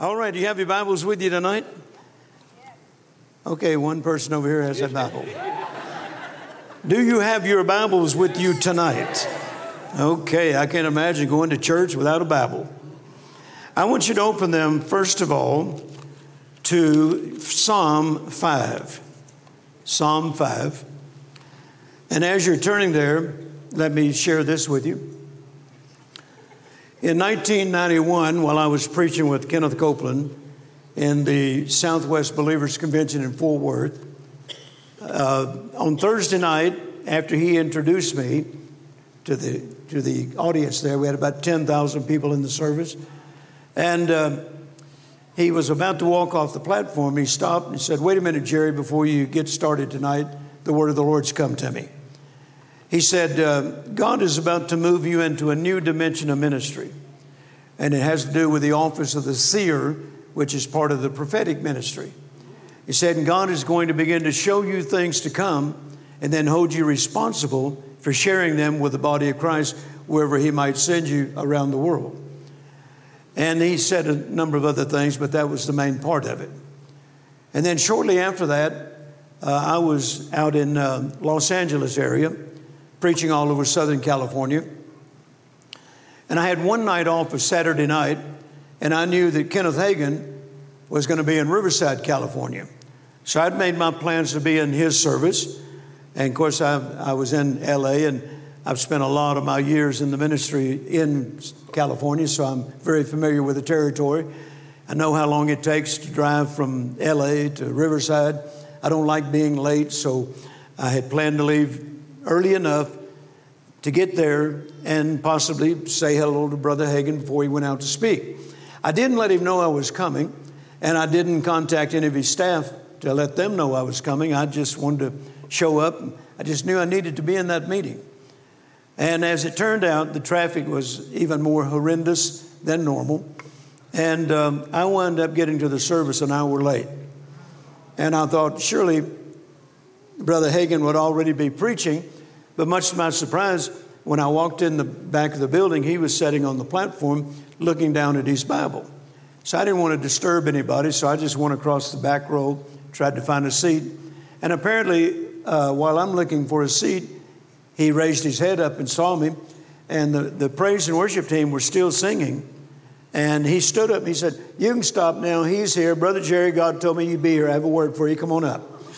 All right, do you have your Bibles with you tonight? Okay, one person over here has a Bible. Do you have your Bibles with you tonight? Okay, I can't imagine going to church without a Bible. I want you to open them, first of all, to Psalm 5. Psalm 5. And as you're turning there, let me share this with you. In 1991, while I was preaching with Kenneth Copeland in the Southwest Believers Convention in Fort Worth, on Thursday night, after he introduced me to the audience there, we had about 10,000 people in the service, and he was about to walk off the platform. He stopped and he said, "Wait a minute, Jerry, before you get started tonight, the word of the Lord's come to me." He said, God is about to move you into a new dimension of ministry. And it has to do with the office of the seer, which is part of the prophetic ministry. He said, and God is going to begin to show you things to come and then hold you responsible for sharing them with the body of Christ wherever he might send you around the world. And he said a number of other things, but that was the main part of it. And then shortly after that, I was out in Los Angeles area, preaching all over Southern California. And I had one night off, a Saturday night, and I knew that Kenneth Hagin was going to be in Riverside, California. So I'd made my plans to be in his service. And of course, I was in LA, and I've spent a lot of my years in the ministry in California, so I'm very familiar with the territory. I know how long it takes to drive from LA to Riverside. I don't like being late, so I had planned to leave early enough to get there and possibly say hello to Brother Hagin before he went out to speak. I didn't let him know I was coming, and I didn't contact any of his staff to let them know I was coming. I just wanted to show up. I just knew I needed to be in that meeting. And as it turned out, the traffic was even more horrendous than normal. And I wound up getting to the service an hour late. And I thought, surely Brother Hagin would already be preaching. But much to my surprise, when I walked in the back of the building, he was sitting on the platform looking down at his Bible. So I didn't want to disturb anybody, so I just went across the back row, tried to find a seat. And apparently, while I'm looking for a seat, he raised his head up and saw me. And the praise and worship team were still singing. And he stood up and he said, "You can stop now. He's here. Brother Jerry, God told me you'd be here. I have a word for you. Come on up."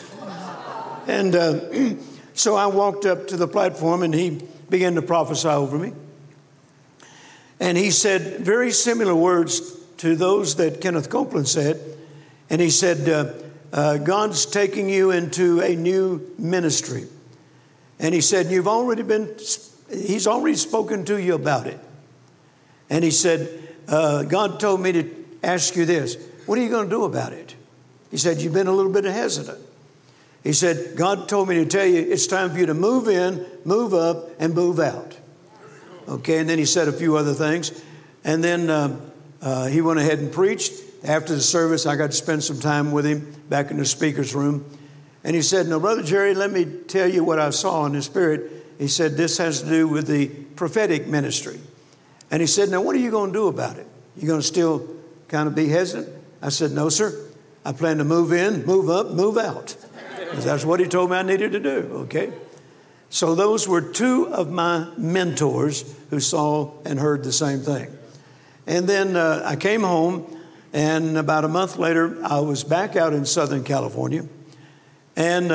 And so I walked up to the platform and he began to prophesy over me. And he said very similar words to those that Kenneth Copeland said. And he said, God's taking you into a new ministry. And he said, he's already spoken to you about it. And he said, God told me to ask you this. What are you going to do about it? He said, you've been a little bit hesitant. He said, God told me to tell you it's time for you to move in, move up, and move out. Okay, and then he said a few other things. And then he went ahead and preached. After the service, I got to spend some time with him back in the speaker's room. And he said, "Now, Brother Jerry, let me tell you what I saw in the Spirit." He said, "This has to do with the prophetic ministry." And he said, "Now, what are you going to do about it? You going to still kind of be hesitant?" I said, "No, sir. I plan to move in, move up, move out." Because that's what he told me I needed to do, okay? So those were two of my mentors who saw and heard the same thing. And then I came home, and about a month later, I was back out in Southern California. And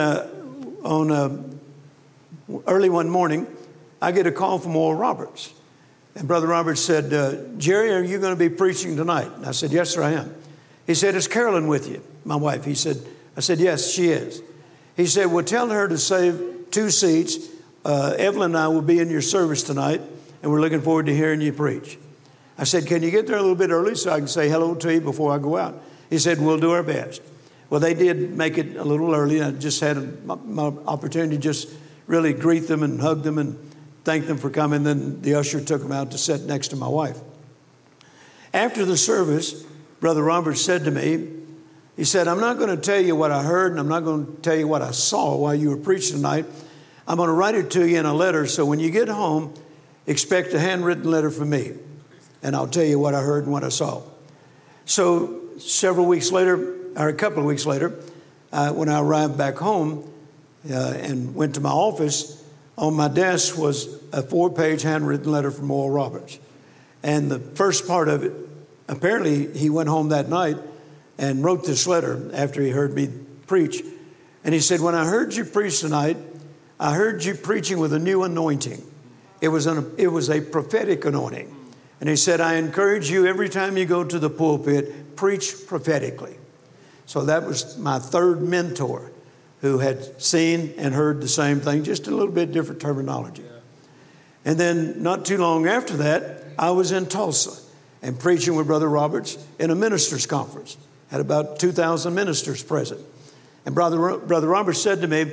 early one morning, I get a call from Oral Roberts. And Brother Roberts said, "Jerry, are you going to be preaching tonight?" And I said, "Yes, sir, I am." He said, "Is Carolyn with you, my wife?" I said, "Yes, she is." He said, "Well, tell her to save 2 seats. Evelyn and I will be in your service tonight, and we're looking forward to hearing you preach." I said, "Can you get there a little bit early so I can say hello to you before I go out?" He said, "We'll do our best." Well, they did make it a little early. I just had my opportunity to just really greet them and hug them and thank them for coming. Then the usher took them out to sit next to my wife. After the service, Brother Roberts said to me, he said, "I'm not going to tell you what I heard, and I'm not going to tell you what I saw while you were preaching tonight. I'm going to write it to you in a letter, so when you get home, expect a handwritten letter from me, and I'll tell you what I heard and what I saw." So several weeks later, or a couple of weeks later, when I arrived back home and went to my office, on my desk was a 4-page handwritten letter from Oral Roberts. And the first part of it, apparently he went home that night and wrote this letter after he heard me preach. And he said, when I heard you preach tonight, I heard you preaching with a new anointing. It was a prophetic anointing. And he said, I encourage you every time you go to the pulpit, preach prophetically. So that was my third mentor who had seen and heard the same thing, just a little bit different terminology. And then not too long after that, I was in Tulsa and preaching with Brother Roberts in a ministers' conference. Had about 2,000 ministers present. And Brother Roberts said to me,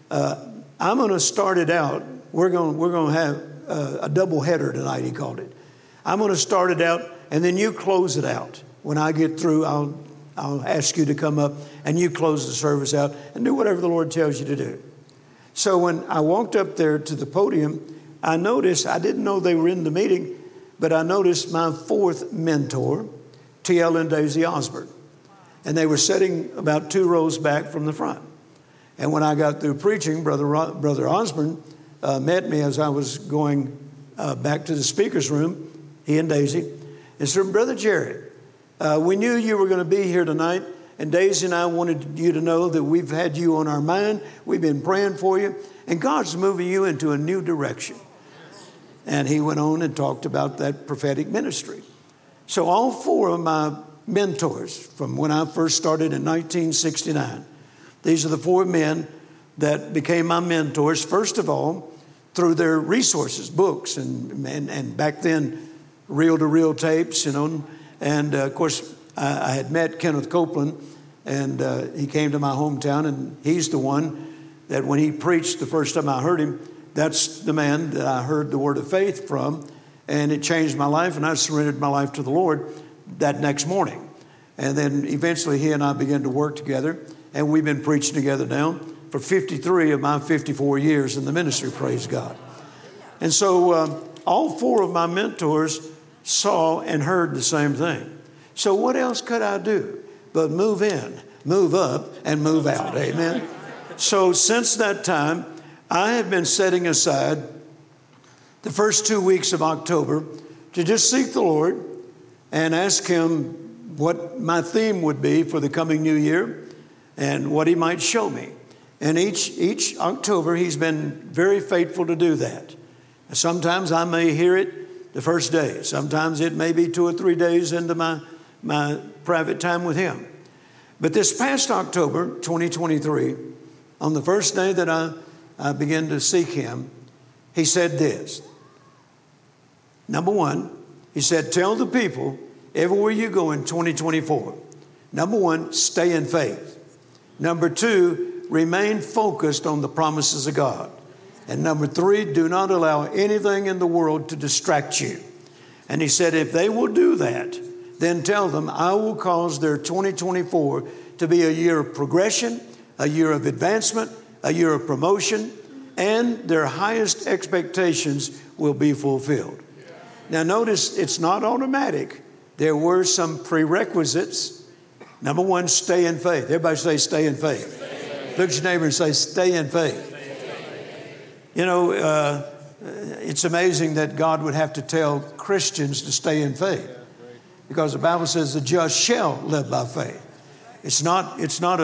I'm going to start it out. We're going to have a double header tonight, he called it. I'm going to start it out, and then you close it out. When I get through, I'll ask you to come up, and you close the service out and do whatever the Lord tells you to do. So when I walked up there to the podium, I noticed, I didn't know they were in the meeting, but I noticed my fourth mentor, T.L. and Daisy Osborne. And they were sitting about 2 rows back from the front. And when I got through preaching, Brother Osborne met me as I was going back to the speaker's room, he and Daisy, and said, Brother Jerry, we knew you were going to be here tonight, and Daisy and I wanted you to know that we've had you on our mind. We've been praying for you, and God's moving you into a new direction. And he went on and talked about that prophetic ministry. So all 4 of my mentors from when I first started in 1969, these are the 4 men that became my mentors, first of all, through their resources, books, and back then, reel-to-reel tapes, And, of course, I had met Kenneth Copeland, and he came to my hometown, and he's the one that when he preached the first time I heard him, that's the man that I heard the word of faith from, and it changed my life, and I surrendered my life to the Lord that next morning. And then eventually he and I began to work together, and we've been preaching together now for 53 of my 54 years in the ministry, praise God. And so all 4 of my mentors saw and heard the same thing. So what else could I do but move in, move up, and move out? Amen. So since that time, I have been setting aside the first 2 weeks of October to just seek the Lord and ask him what my theme would be for the coming new year and what he might show me. And each October, he's been very faithful to do that. Sometimes I may hear it the first day. Sometimes it may be 2 or 3 days into my private time with him. But this past October, 2023, on the first day that I began to seek him, he said this. Number 1, he said, tell the people everywhere you go in 2024. Number 1, stay in faith. Number 2, remain focused on the promises of God. And number 3, do not allow anything in the world to distract you. And he said, if they will do that, then tell them I will cause their 2024 to be a year of progression, a year of advancement, a year of promotion, and their highest expectations will be fulfilled. Now notice it's not automatic. There were some prerequisites. Number 1, stay in faith. Everybody say stay in faith. Look at your neighbor and say stay in faith. You know, it's amazing that God would have to tell Christians to stay in faith, because the Bible says the just shall live by faith. It's not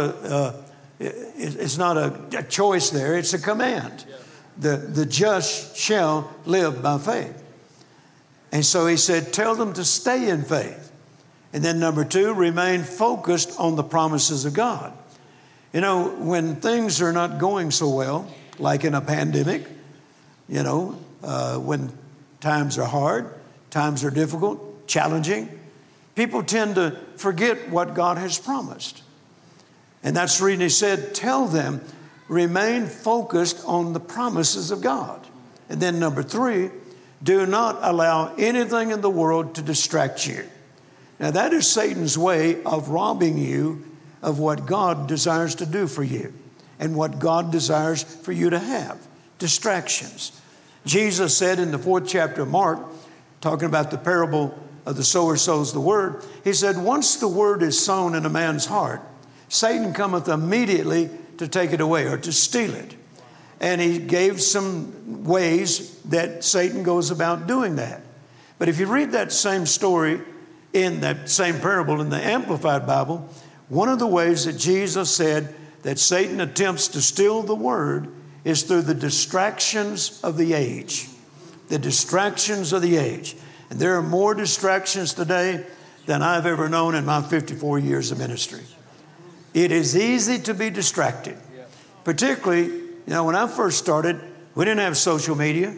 a choice there. It's a command. The just shall live by faith. And so he said, tell them to stay in faith. And then number 2, remain focused on the promises of God. You know, when things are not going so well, like in a pandemic, you know, when times are hard, times are difficult, challenging, people tend to forget what God has promised. And that's the reason he said, tell them, remain focused on the promises of God. And then number 3, do not allow anything in the world to distract you. Now that is Satan's way of robbing you of what God desires to do for you and what God desires for you to have, distractions. Jesus said in the 4th chapter of Mark, talking about the parable of the sower sows the word. He said, once the word is sown in a man's heart, Satan cometh immediately to take it away or to steal it. And he gave some ways that Satan goes about doing that. But if you read that same story in that same parable in the Amplified Bible, one of the ways that Jesus said that Satan attempts to steal the word is through the distractions of the age. The distractions of the age. And there are more distractions today than I've ever known in my 54 years of ministry. It is easy to be distracted. Particularly, when I first started, we didn't have social media.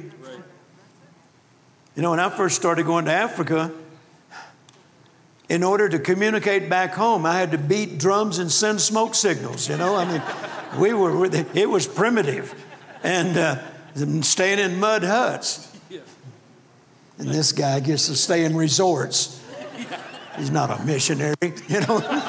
When I first started going to Africa, in order to communicate back home, I had to beat drums and send smoke signals. It was primitive. And staying in mud huts. And this guy gets to stay in resorts. He's not a missionary, He's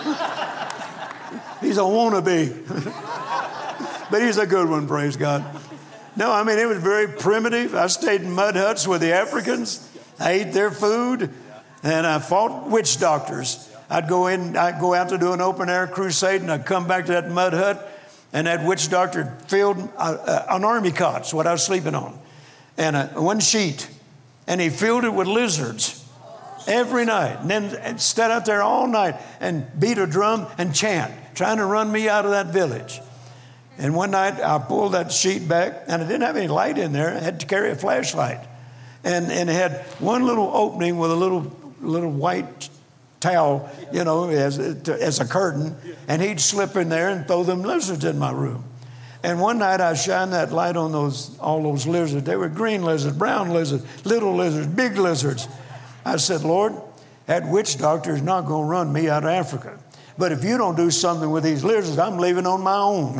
a wannabe. But he's a good one, praise God. No, it was very primitive. I stayed in mud huts with the Africans. I ate their food. And I fought witch doctors. I'd go out to do an open air crusade, and I'd come back to that mud hut, and that witch doctor filled an army cot's what I was sleeping on, and one sheet, and he filled it with lizards every night, and then stood out there all night and beat a drum and chant, trying to run me out of that village. And one night I pulled that sheet back, and I didn't have any light in there. I had to carry a flashlight, and it had one little opening with a little white towel, as a curtain, and he'd slip in there and throw them lizards in my room. And one night I shined that light on all those lizards. They were green lizards, brown lizards, little lizards, big lizards. I said, Lord, that witch doctor is not going to run me out of Africa. But if you don't do something with these lizards, I'm leaving on my own.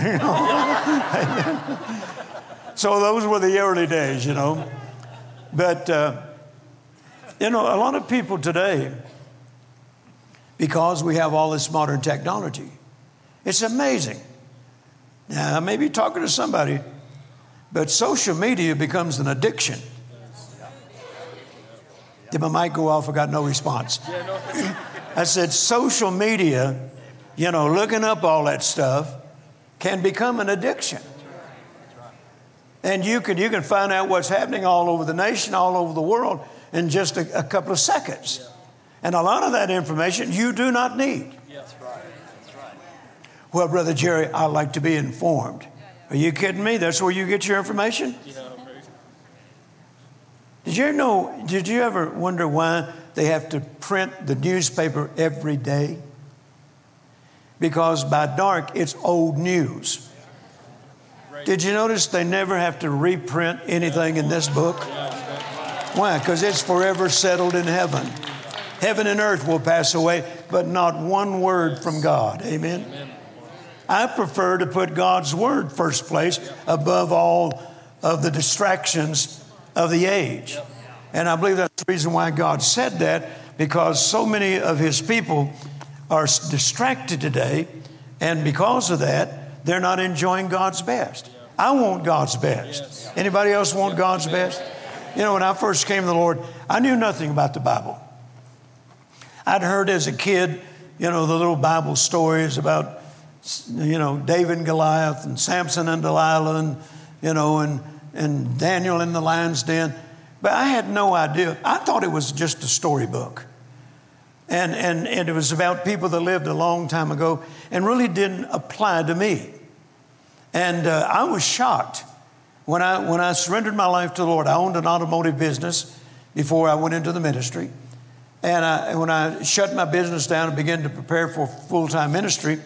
So those were the early days, But, a lot of people today, because we have all this modern technology, it's amazing. Now, I may be talking to somebody, but social media becomes an addiction. Did my mic go off? I got no response. I said social media, looking up all that stuff can become an addiction. And you can find out what's happening all over the nation, all over the world in just a couple of seconds. And a lot of that information you do not need. That's right. Well, Brother Jerry, I like to be informed. Are you kidding me? That's where you get your information? Did you ever wonder why they have to print the newspaper every day? Because by dark, it's old news. Did you notice they never have to reprint anything in this book? Why? Because it's forever settled in heaven. Heaven and earth will pass away, but not one word from God. Amen? I prefer to put God's word first place above all of the distractions of the age. And I believe that's the reason why God said that, because so many of his people are distracted today, and because of that, they're not enjoying God's best. I want God's best. Anybody else want God's best? When I first came to the Lord, I knew nothing about the Bible. I'd heard as a kid, the little Bible stories about, David and Goliath and Samson and Delilah and Daniel in the lion's den. But I had no idea. I thought it was just a storybook. And it was about people that lived a long time ago and really didn't apply to me. And I was shocked when I surrendered my life to the Lord. I owned an automotive business before I went into the ministry. And when I shut my business down and began to prepare for full-time ministry,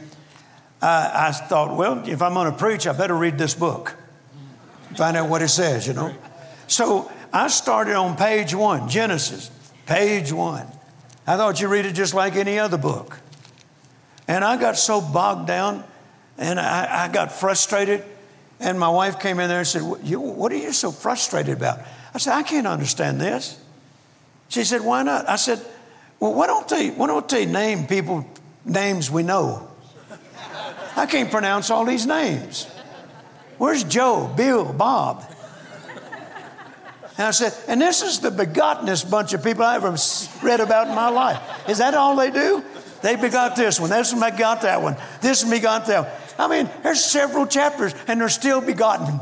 I thought, well, if I'm going to preach, I better read this book. Find out what it says, So I started on page 1, Genesis, page 1. I thought you read it just like any other book. And I got so bogged down and I got frustrated. And my wife came in there and said, what are you so frustrated about? I said, I can't understand this. She said, why not? I said, well, why don't they name people names we know? I can't pronounce all these names. Where's Joe, Bill, Bob? And I said, and this is the begottenest bunch of people I ever read about in my life. Is that all they do? They begot this one. This one begot that one. This one begot that one. I mean, there's several chapters and they're still begotten.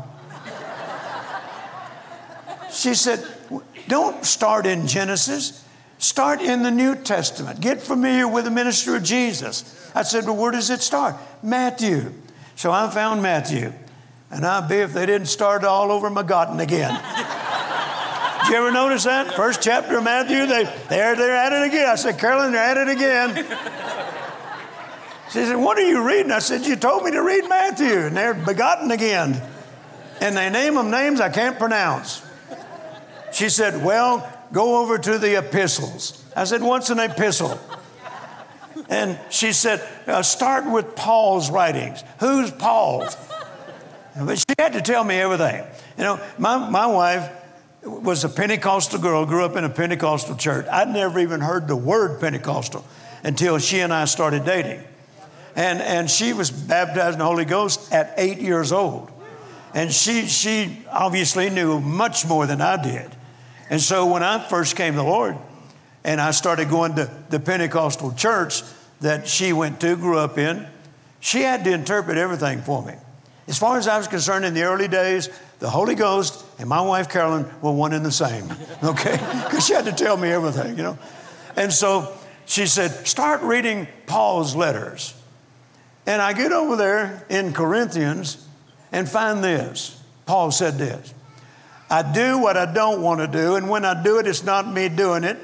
She said, don't start in Genesis. Start in the New Testament. Get familiar with the ministry of Jesus. I said, well, where does it start? Matthew. So I found Matthew. And I'd be if they didn't start all over Begotten again. Did you ever notice that? First chapter of Matthew, they're at it again. I said, Carolyn, they're at it again. She said, what are you reading? I said, you told me to read Matthew. And they're begotten again. And they name them names I can't pronounce. She said, well, go over to the epistles. I said, what's an epistle? And she said, start with Paul's writings. Who's Paul? But she had to tell me everything. You know, my wife was a Pentecostal girl, grew up in a Pentecostal church. I'd never even heard the word Pentecostal until she and I started dating. And she was baptized in the Holy Ghost at 8 years old. And she obviously knew much more than I did. And so when I first came to the Lord and I started going to the Pentecostal church that she went to, grew up in, she had to interpret everything for me. As far as I was concerned in the early days, the Holy Ghost and my wife Carolyn were one and the same, okay? Because she had to tell me everything, you know. And so she said, start reading Paul's letters. And I get over there in Corinthians and find this. Paul said this, I do what I don't want to do, and when I do it, it's not me doing it.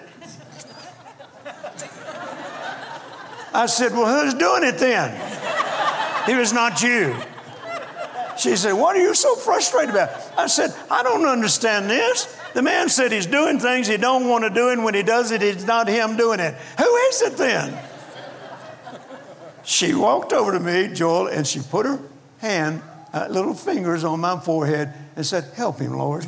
I said, well, who's doing it then? It was not you. She said, what are you so frustrated about? I said, I don't understand this. The man said he's doing things he don't want to do, and when he does it, it's not him doing it. Who is it then? She walked over to me, Joel, and she put her hand, little fingers on my forehead and said, help him, Lord.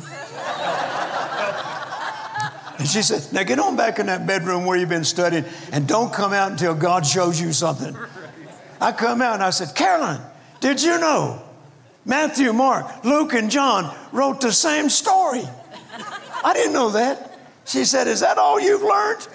And she said, now get on back in that bedroom where you've been studying and don't come out until God shows you something. I come out and I said, Carolyn, did you know Matthew, Mark, Luke, and John wrote the same story? I didn't know that. She said, is that all you've learned?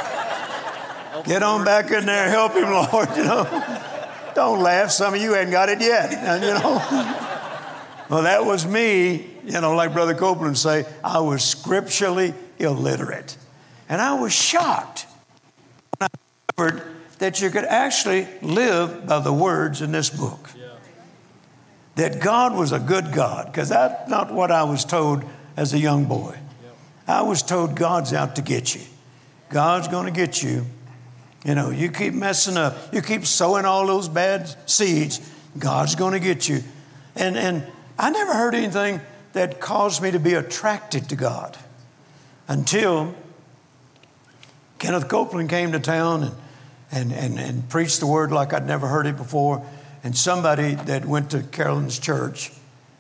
Get on back in there, help him, Lord, you know. Don't laugh, some of you hadn't got it yet, and, you know. Well, that was me, you know, like Brother Copeland say, I was scripturally illiterate. And I was shocked when I discovered that you could actually live by the words in this book. Yeah. That God was a good God, because that's not what I was told as a young boy. Yeah. I was told God's out to get you. God's going to get you. You know, you keep messing up. You keep sowing all those bad seeds. God's going to get you. And I never heard anything that caused me to be attracted to God until Kenneth Copeland came to town and preached the word like I'd never heard it before. And somebody that went to Carolyn's church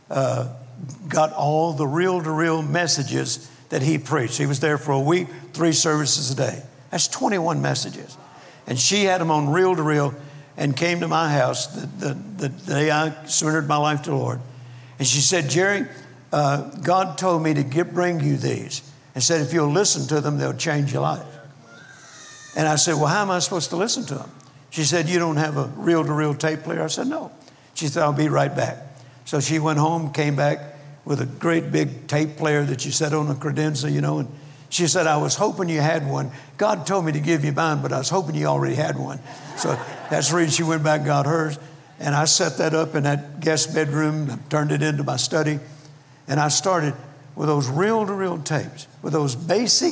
got all the reel-to-reel messages that he preached. He was there for a week, 3 services a day. That's 21 messages. And she had them on reel-to-reel and came to my house the day I surrendered my life to the Lord. And she said, Jerry, God told me to bring you these. And said, if you'll listen to them, they'll change your life. And I said, well, how am I supposed to listen to them? She said, you don't have a reel-to-reel tape player? I said, no. She said, I'll be right back. So she went home, came back with a great big tape player that she set on a credenza, you know, and she said, I was hoping you had one. God told me to give you mine, but I was hoping you already had one. So that's the reason she went back and got hers. And I set that up in that guest bedroom, turned it into my study. And I started with those reel-to-reel tapes, with those basic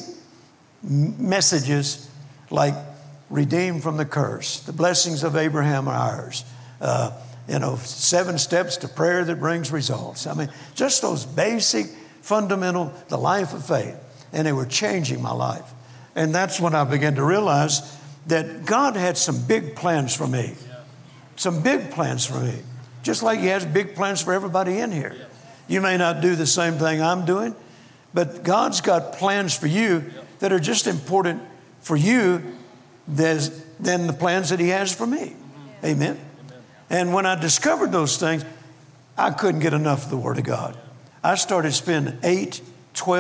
messages like redeemed from the curse, the blessings of Abraham are ours, 7 steps to prayer that brings results. I mean, just those basic, fundamental, the life of faith. And they were changing my life. And that's when I began to realize that God had some big plans for me. Some big plans for me. Just like he has big plans for everybody in here. You may not do the same thing I'm doing, but God's got plans for you that are just important for you than the plans that he has for me. Amen. And when I discovered those things, I couldn't get enough of the Word of God. I started spending 8, 12,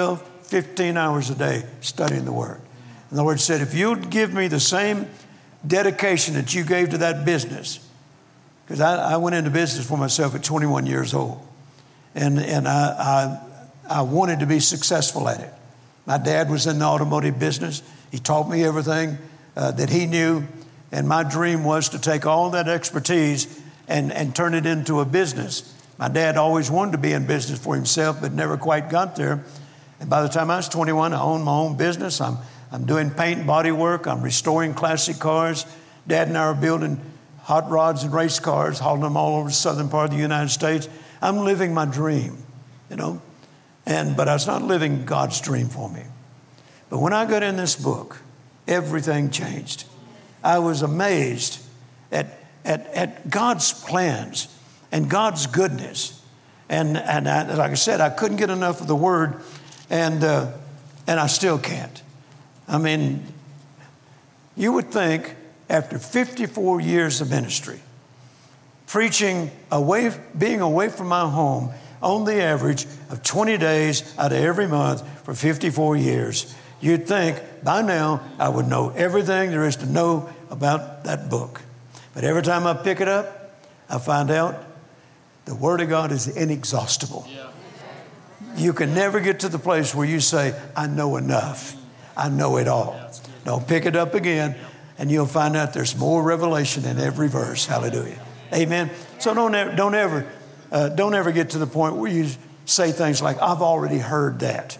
15 hours a day studying the Word. And the Lord said, if you'd give me the same dedication that you gave to that business, because I went into business for myself at 21 years old, and I wanted to be successful at it. My dad was in the automotive business. He taught me everything that he knew, and my dream was to take all that expertise and turn it into a business. My dad always wanted to be in business for himself, but never quite got there. And by the time I was 21, I owned my own business. I'm doing paint and body work. I'm restoring classic cars. Dad and I are building hot rods and race cars, hauling them all over the southern part of the United States. I'm living my dream, you know. But I was not living God's dream for me. But when I got in this book, everything changed. I was amazed at God's plans and God's goodness. And like I said, I couldn't get enough of the Word, and I still can't. I mean, you would think after 54 years of ministry, preaching being away from my home on the average of 20 days out of every month for 54 years, you'd think by now I would know everything there is to know about that book. But every time I pick it up, I find out the Word of God is inexhaustible. Yeah. You can never get to the place where you say, I know enough. I know it all. Yeah, don't pick it up again, and you'll find out there's more revelation in every verse. Hallelujah. Amen. So don't ever get to the point where you say things like, I've already heard that.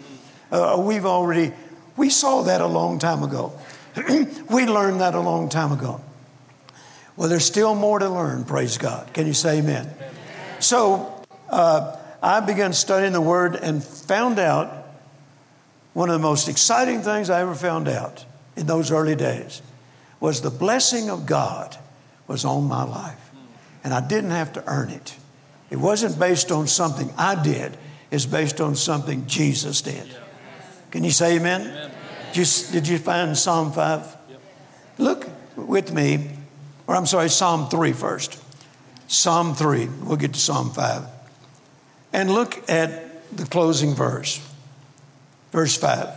We saw that a long time ago. We learned that a long time ago. Well, there's still more to learn, praise God. Can you say amen? So I began studying the Word and found out one of the most exciting things I ever found out in those early days was the blessing of God was on my life. And I didn't have to earn it. It wasn't based on something I did. It's based on something Jesus did. Can you say amen? Amen. Did you find Psalm 5? Yep. Look with me, Psalm 3 first. Psalm 3. We'll get to Psalm 5. And look at the closing verse. Verse 5.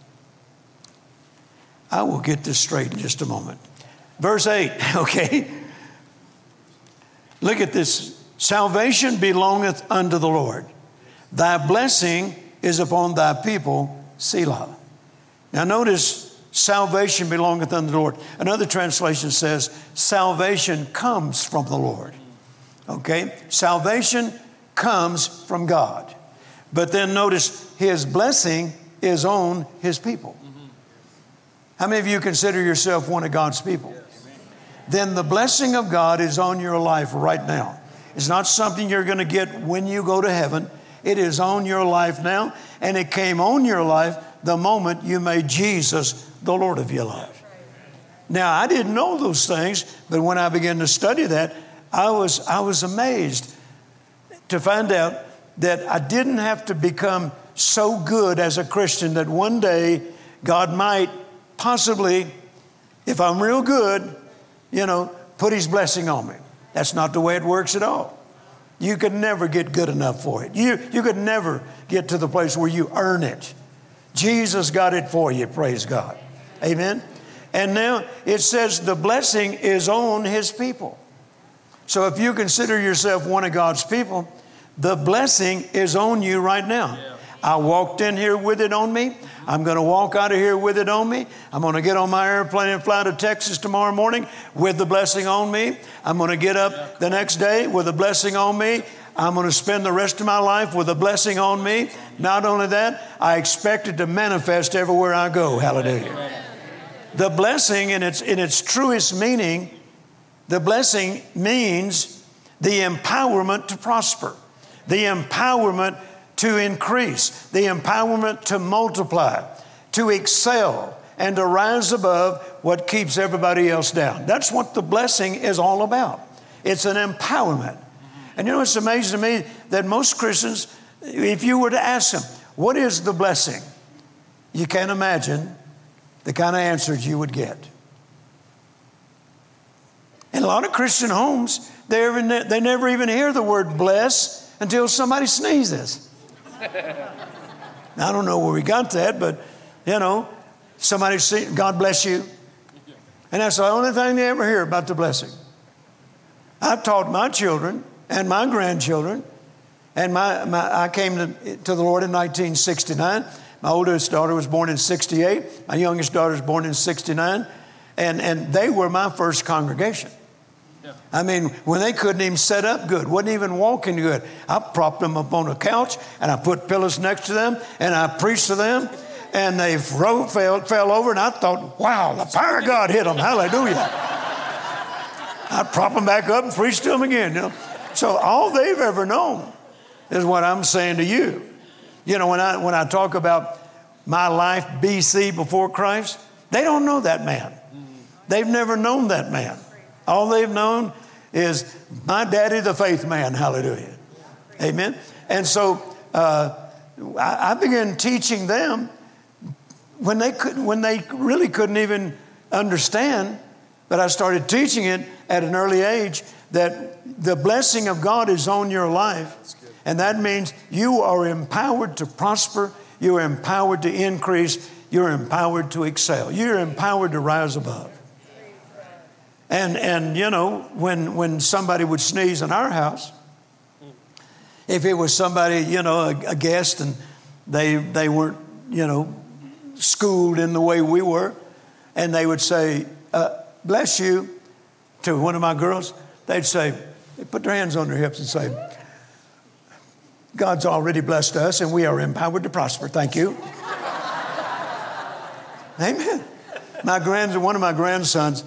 I will get this straight in just a moment. Verse 8, okay. Look at this. Salvation belongeth unto the Lord. Thy blessing is upon thy people, Selah. Now notice, salvation belongeth unto the Lord. Another translation says, salvation comes from the Lord. Okay? Salvation comes from God. But then notice, His blessing is on His people. How many of you consider yourself one of God's people? Then the blessing of God is on your life right now. It's not something you're going to get when you go to heaven. It is on your life now, and it came on your life the moment you made Jesus the Lord of your life. Now, I didn't know those things, but when I began to study that, I was amazed to find out that I didn't have to become so good as a Christian that one day God might possibly, if I'm real good, put His blessing on me. That's not the way it works at all. You could never get good enough for it. You could never get to the place where you earn it. Jesus got it for you, praise God. Amen. And now it says the blessing is on His people. So if you consider yourself one of God's people, the blessing is on you right now. Yeah. I walked in here with it on me. I'm going to walk out of here with it on me. I'm going to get on my airplane and fly to Texas tomorrow morning with the blessing on me. I'm going to get up the next day with a blessing on me. I'm going to spend the rest of my life with a blessing on me. Not only that, I expect it to manifest everywhere I go. Hallelujah. The blessing in its truest meaning, the blessing means the empowerment to prosper, the empowerment to increase, the empowerment to multiply, to excel, and to rise above what keeps everybody else down. That's what the blessing is all about. It's an empowerment. And it's amazing to me that most Christians, if you were to ask them, what is the blessing? You can't imagine the kind of answers you would get. In a lot of Christian homes, they never even hear the word bless until somebody sneezes. I don't know where we got that, but, somebody say, God bless you. And that's the only thing they ever hear about the blessing. I've taught my children and my grandchildren, and I came to the Lord in 1969. My oldest daughter was born in 68. My youngest daughter was born in 69. And they were my first congregation. Yeah. I mean, when they couldn't even sit up good, wasn't even walking good, I propped them up on a couch, and I put pillows next to them, and I preached to them, and they fell over, and I thought, wow, the power of God hit them. Hallelujah. I prop them back up and preach to them again. So all they've ever known is what I'm saying to you. When I talk about my life BC before Christ, they don't know that man. They've never known that man. All they've known is my daddy, the faith man. Hallelujah. Amen. And so I began teaching them when they really couldn't even understand, but I started teaching it at an early age that the blessing of God is on your life. And that means you are empowered to prosper. You are empowered to increase. You're empowered to excel. You're empowered to rise above. And when somebody would sneeze in our house, if it was somebody, a guest, and they weren't, schooled in the way we were, and they would say, bless you, to one of my girls, they'd put their hands on their hips and say, God's already blessed us, and we are empowered to prosper. Thank you. Amen. One of my grandsons,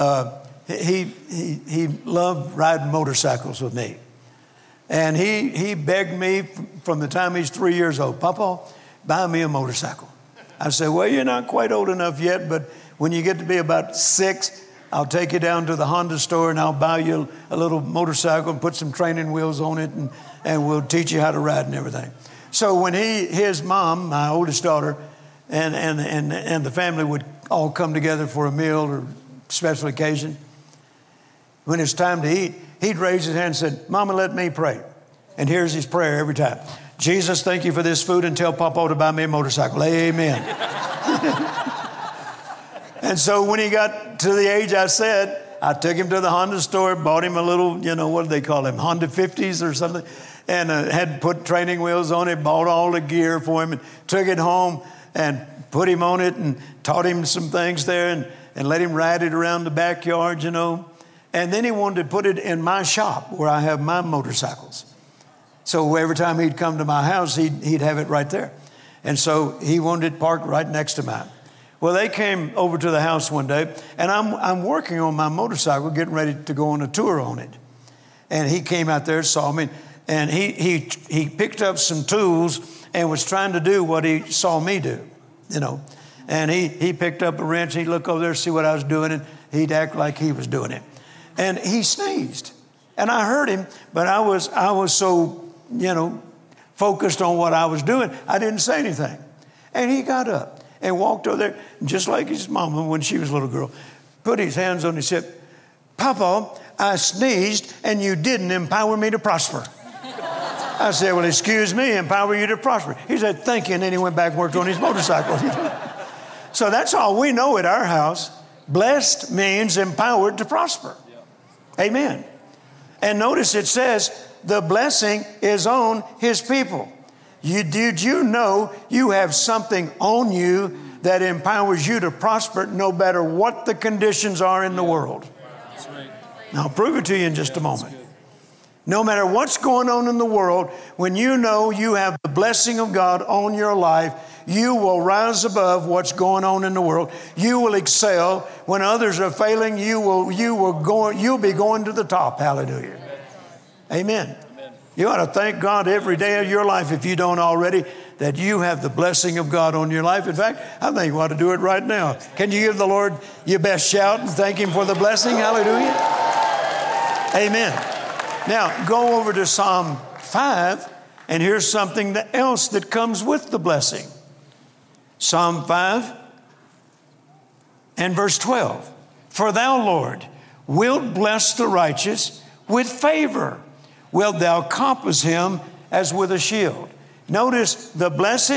he loved riding motorcycles with me. And he begged me from the time he's 3 years old, Papa, buy me a motorcycle. I said, well, you're not quite old enough yet, but when you get to be about 6, I'll take you down to the Honda store and I'll buy you a little motorcycle and put some training wheels on it, and we'll teach you how to ride and everything. So when his mom, my oldest daughter, and the family would all come together for a meal or special occasion, when it's time to eat, he'd raise his hand and said, Mama, let me pray. And here's his prayer every time. Jesus, thank you for this food, and tell Papa to buy me a motorcycle. Amen. And so when he got to the age I said, I took him to the Honda store, bought him a little, what do they call them, Honda 50s or something, and had put training wheels on it, bought all the gear for him, and took it home and put him on it and taught him some things there and let him ride it around the backyard, And then he wanted to put it in my shop where I have my motorcycles. So every time he'd come to my house, he'd have it right there. And so he wanted it parked right next to mine. Well, they came over to the house one day, and I'm working on my motorcycle, getting ready to go on a tour on it. And he came out there, saw me, and he picked up some tools and was trying to do what he saw me do, And he picked up a wrench, he'd look over there, see what I was doing, and he'd act like he was doing it. And he sneezed. And I heard him, but I was so, focused on what I was doing, I didn't say anything. And he got up and walked over there, just like his mama when she was a little girl, put his hands on his hip. Papa, I sneezed and you didn't empower me to prosper. I said, well, excuse me, empower you to prosper. He said, thank you. And then he went back and worked on his motorcycle. So that's all we know at our house. Blessed means empowered to prosper. Amen. And notice it says the blessing is on his people. Did you know you have something on you that empowers you to prosper no matter what the conditions are in the world? That's right. Now, I'll prove it to you in just a moment. No matter what's going on in the world, when you know you have the blessing of God on your life, you will rise above what's going on in the world. You will excel. When others are failing, you'll be going to the top. Hallelujah. Amen. You ought to thank God every day of your life, if you don't already, that you have the blessing of God on your life. In fact, I think you ought to do it right now. Can you give the Lord your best shout and thank him for the blessing? Hallelujah. Amen. Now, go over to Psalm 5, and here's something else that comes with the blessing. Psalm 5 and verse 12. For thou, Lord, wilt bless the righteous with favor. Wilt thou compass him as with a shield? Notice the blessing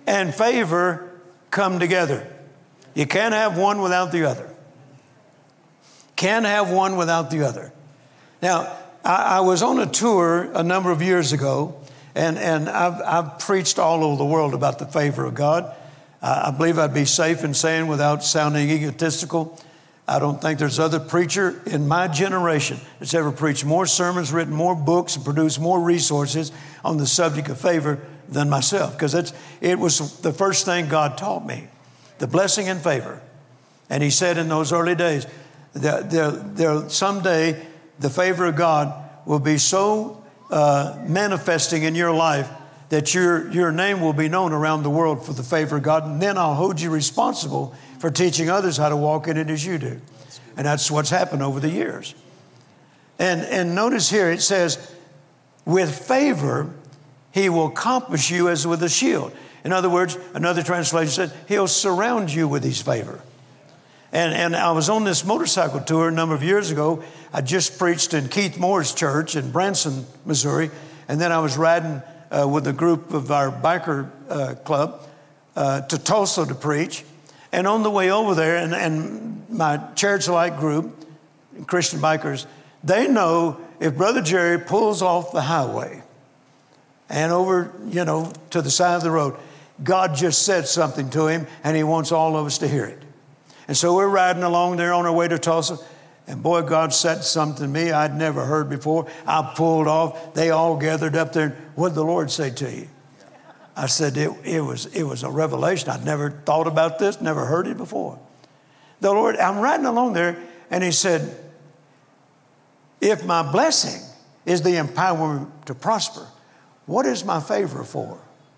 and favor come together. You can't have one without the other. Can't have one without the other. Now, I was on a tour a number of years ago, and I've preached all over the world about the favor of God. I believe I'd be safe in saying, without sounding egotistical, I don't think there's other preacher in my generation that's ever preached more sermons, written more books, and produced more resources on the subject of favor than myself. Because it was the first thing God taught me, the blessing and favor. And he said in those early days, that someday the favor of God will be so manifesting in your life that your name will be known around the world for the favor of God. And then I'll hold you responsible for teaching others how to walk in it as you do. And that's what's happened over the years. And notice here it says, with favor, he will compass you as with a shield. In other words, another translation said, he'll surround you with his favor. And I was on this motorcycle tour a number of years ago. I just preached in Keith Moore's church in Branson, Missouri. And then I was riding with a group of our biker club to Tulsa to preach. And on the way over there, and my church-like group, Christian bikers, they know if Brother Jerry pulls off the highway and over, to the side of the road, God just said something to him, and he wants all of us to hear it. And so we're riding along there on our way to Tulsa, and boy, God said something to me I'd never heard before. I pulled off. They all gathered up there. What did the Lord say to you? I said, it was a revelation. I'd never thought about this, never heard it before. The Lord, I'm riding along there, and he said, if my blessing is the empowerment to prosper, what is my favor for?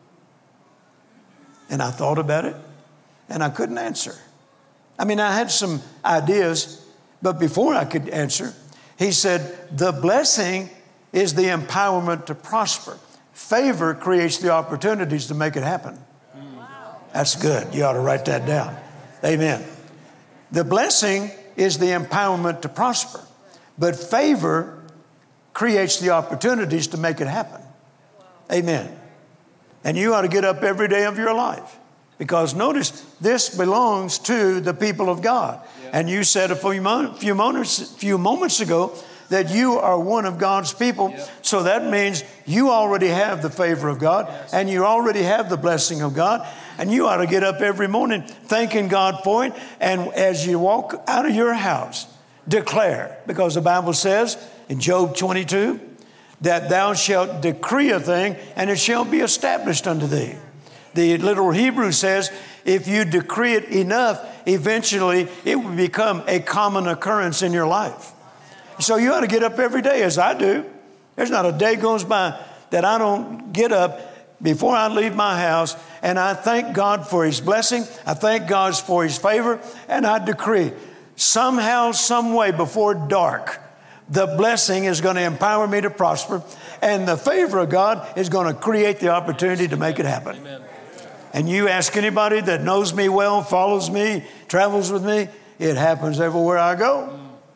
And I thought about it, and I couldn't answer. I mean, I had some ideas, but before I could answer, he said, the blessing is the empowerment to prosper. Favor creates the opportunities to make it happen. Wow. That's good. You ought to write that down. Amen. The blessing is the empowerment to prosper, but favor creates the opportunities to make it happen. Amen. And you ought to get up every day of your life. Because notice, this belongs to the people of God. Yeah. And you said a few moments ago that you are one of God's people. Yeah. So that means you already have the favor of God. Yes. And you already have the blessing of God. And you ought to get up every morning thanking God for it. And as you walk out of your house, declare. Because the Bible says in Job 22 that thou shalt decree a thing and it shall be established unto thee. The little Hebrew says, if you decree it enough, eventually it will become a common occurrence in your life. So you ought to get up every day, as I do. There's not a day goes by that I don't get up before I leave my house, and I thank God for his blessing. I thank God for his favor, and I decree, somehow, some way before dark, the blessing is going to empower me to prosper, and the favor of God is going to create the opportunity to make it happen. Amen. And you ask anybody that knows me well, follows me, travels with me, it happens everywhere I go.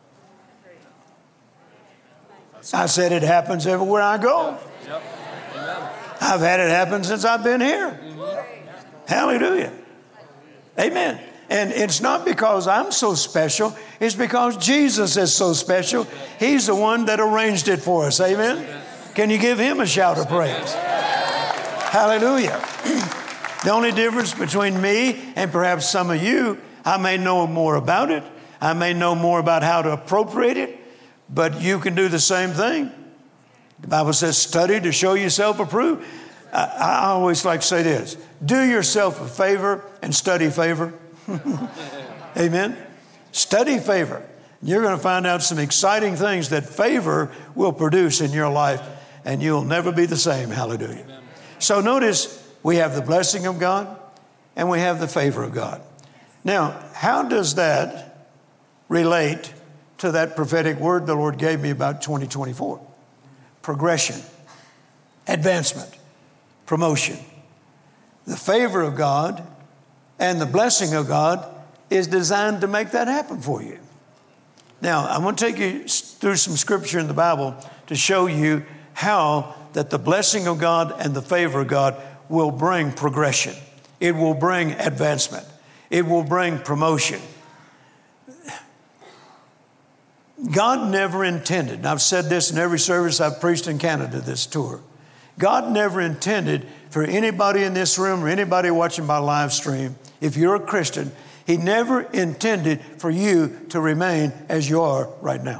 I said it happens everywhere I go. Yep. I've had it happen since I've been here. Hallelujah. Amen. And it's not because I'm so special. It's because Jesus is so special. He's the one that arranged it for us. Amen. Can you give him a shout of praise? Hallelujah. The only difference between me and perhaps some of you, I may know more about it. I may know more about how to appropriate it, but you can do the same thing. The Bible says, study to show yourself approved. I always like to say this, do yourself a favor and study favor. Amen. Study favor. You're going to find out some exciting things that favor will produce in your life, and you'll never be the same. Hallelujah. Amen. So notice, we have the blessing of God and we have the favor of God. Now, how does that relate to that prophetic word the Lord gave me about 2024? Progression, advancement, promotion. The favor of God and the blessing of God is designed to make that happen for you. Now, I'm going to take you through some scripture in the Bible to show you how that the blessing of God and the favor of God will bring progression. It will bring advancement. It will bring promotion. God never intended, and I've said this in every service I've preached in Canada this tour, God never intended for anybody in this room or anybody watching by live stream, if you're a Christian, He never intended for you to remain as you are right now.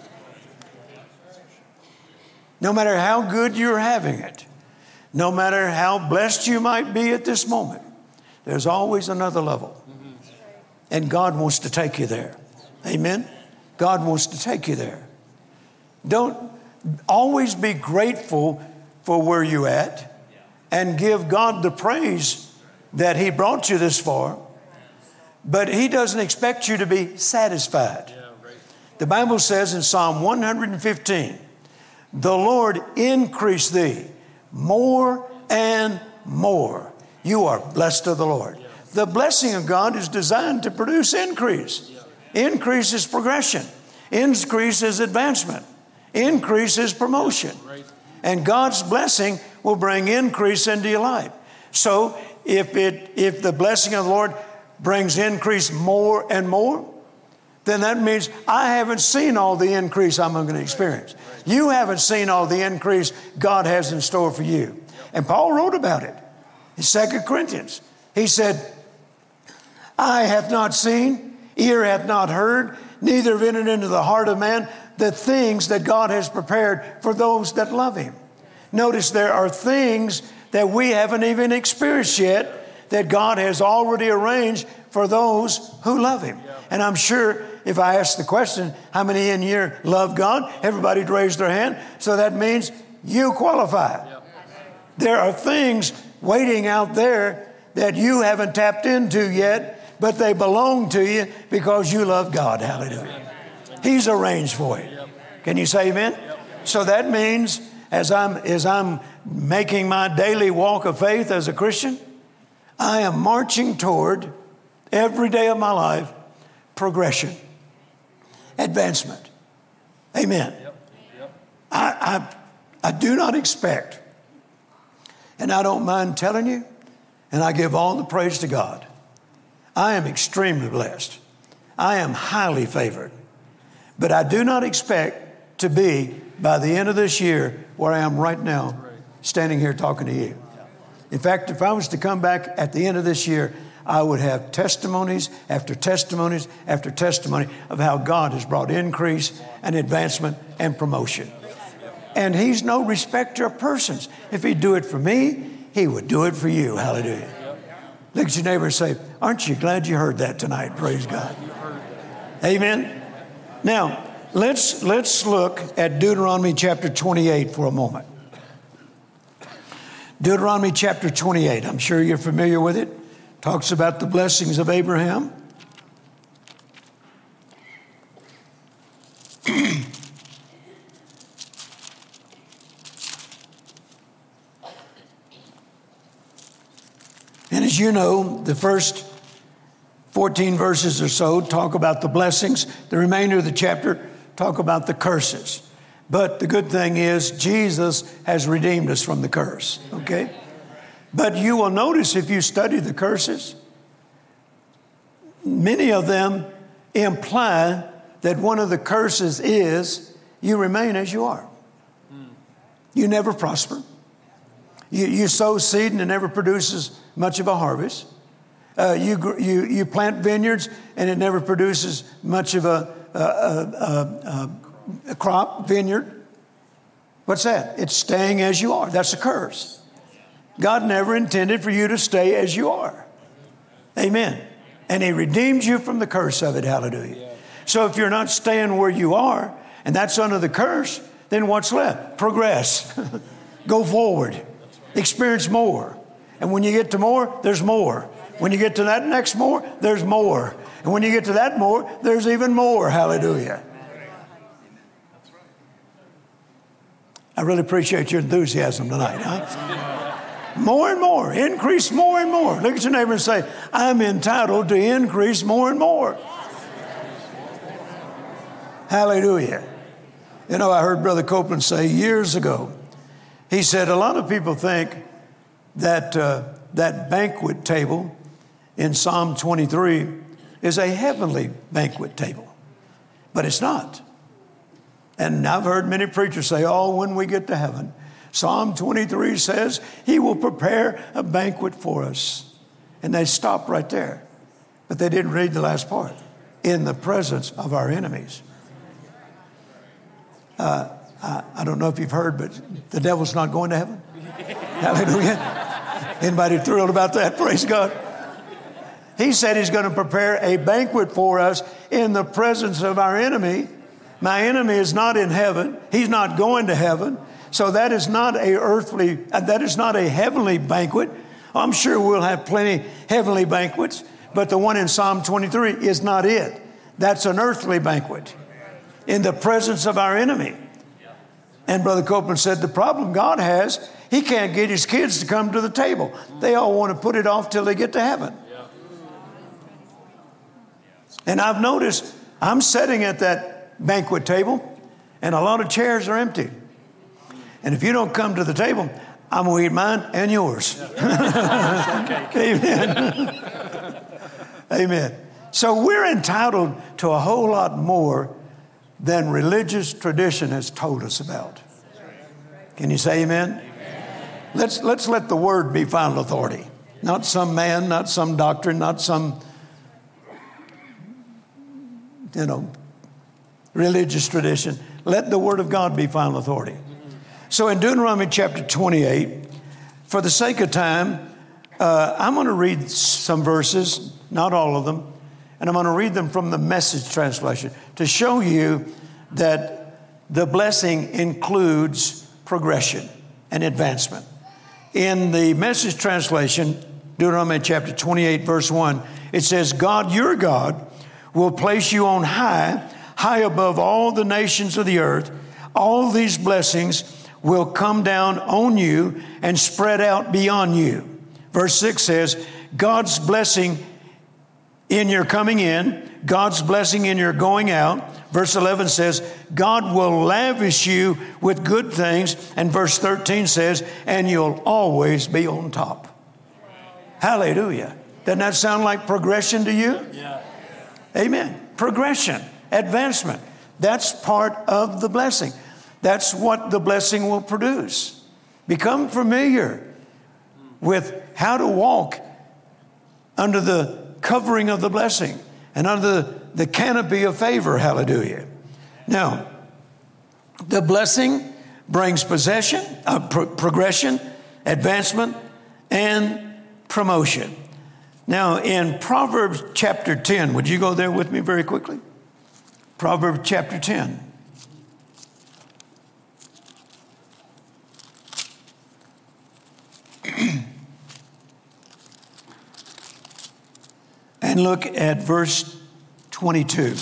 No matter how good you're having it, no matter how blessed you might be at this moment, there's always another level. And God wants to take you there. Amen? God wants to take you there. Don't always be grateful for where you're at and give God the praise that He brought you this far. But He doesn't expect you to be satisfied. The Bible says in Psalm 115, the Lord increase thee more and more. You are blessed of the Lord. The blessing of God is designed to produce increase. Increase is progression. Increase is advancement. Increase is promotion. And God's blessing will bring increase into your life. So if the blessing of the Lord brings increase more and more, then that means I haven't seen all the increase I'm going to experience. You haven't seen all the increase God has in store for you. And Paul wrote about it in 2 Corinthians. He said, eye hath not seen, ear hath not heard, neither have entered into the heart of man the things that God has prepared for those that love Him. Notice there are things that we haven't even experienced yet that God has already arranged for those who love Him. And I'm sure if I ask the question, how many in here love God? Everybody'd raise their hand. So that means you qualify. There are things waiting out there that you haven't tapped into yet, but they belong to you because you love God. Hallelujah. He's arranged for it. Can you say amen? So that means as I'm making my daily walk of faith as a Christian, I am marching toward every day of my life progression, advancement. Amen. I do not expect, and I don't mind telling you, and I give all the praise to God. I am extremely blessed. I am highly favored. But I do not expect to be, by the end of this year, where I am right now, standing here talking to you. In fact, if I was to come back at the end of this year, I would have testimonies after testimonies after testimony of how God has brought increase and advancement and promotion. And He's no respecter of persons. If He'd do it for me, He would do it for you. Hallelujah. Look at your neighbor and say, aren't you glad you heard that tonight? Praise God. Amen. Now, let's look at Deuteronomy chapter 28 for a moment. Deuteronomy chapter 28. I'm sure you're familiar with it. Talks about the blessings of Abraham. And as you know, the first 14 verses or so talk about the blessings. The remainder of the chapter talk about the curses. But the good thing is Jesus has redeemed us from the curse, okay? But you will notice if you study the curses, many of them imply that one of the curses is you remain as you are. You never prosper. You sow seed and it never produces much of a harvest. You plant vineyards and it never produces much of a crop, vineyard. What's that? It's staying as you are. That's a curse. God never intended for you to stay as you are. Amen. And He redeemed you from the curse of it. Hallelujah. So if you're not staying where you are, and that's under the curse, then what's left? Progress. Go forward. Experience more. And when you get to more, there's more. When you get to that next more, there's more. And when you get to that more, there's even more. Hallelujah. I really appreciate your enthusiasm tonight, huh? More and more. Increase more and more. Look at your neighbor and say, I'm entitled to increase more and more. Hallelujah. You know, I heard Brother Copeland say years ago, he said, a lot of people think that that banquet table in Psalm 23 is a heavenly banquet table. But it's not. And I've heard many preachers say, oh, when we get to heaven, Psalm 23 says he will prepare a banquet for us. And they stop right there. But they didn't read the last part. In the presence of our enemies. I don't know if you've heard, but the devil's not going to heaven. Hallelujah. Anybody thrilled about that? Praise God. He said he's going to prepare a banquet for us in the presence of our enemy. My enemy is not in heaven. He's not going to heaven. So that is not a heavenly banquet. I'm sure we'll have plenty heavenly banquets, but the one in Psalm 23 is not it. That's an earthly banquet in the presence of our enemy. And Brother Copeland said the problem God has, he can't get his kids to come to the table. They all want to put it off till they get to heaven. And I've noticed I'm sitting at that banquet table and a lot of chairs are empty. And if you don't come to the table, I'm going to eat mine and yours. Amen. Amen. So we're entitled to a whole lot more than religious tradition has told us about. Can you say amen? Amen. Let's let the word be final authority. Not some man, not some doctrine, not some, religious tradition. Let the word of God be final authority. So in Deuteronomy chapter 28, for the sake of time, I'm going to read some verses, not all of them, and I'm going to read them from the Message translation to show you that the blessing includes progression and advancement. In the Message translation, Deuteronomy chapter 28, verse 1, it says, God, your God, will place you on high, high above all the nations of the earth. All these blessings will come down on you and spread out beyond you. Verse 6 says, God's blessing in your coming in, God's blessing in your going out. Verse 11 says, God will lavish you with good things. And verse 13 says, and you'll always be on top. Hallelujah. Doesn't that sound like progression to you? Yeah. Amen. Progression, advancement. That's part of the blessing. That's what the blessing will produce. Become familiar with how to walk under the covering of the blessing and under the canopy of favor. Hallelujah. Now, the blessing brings progression, advancement, and promotion. Now, in Proverbs chapter 10, would you go there with me very quickly? Proverbs chapter 10. And look at verse 22.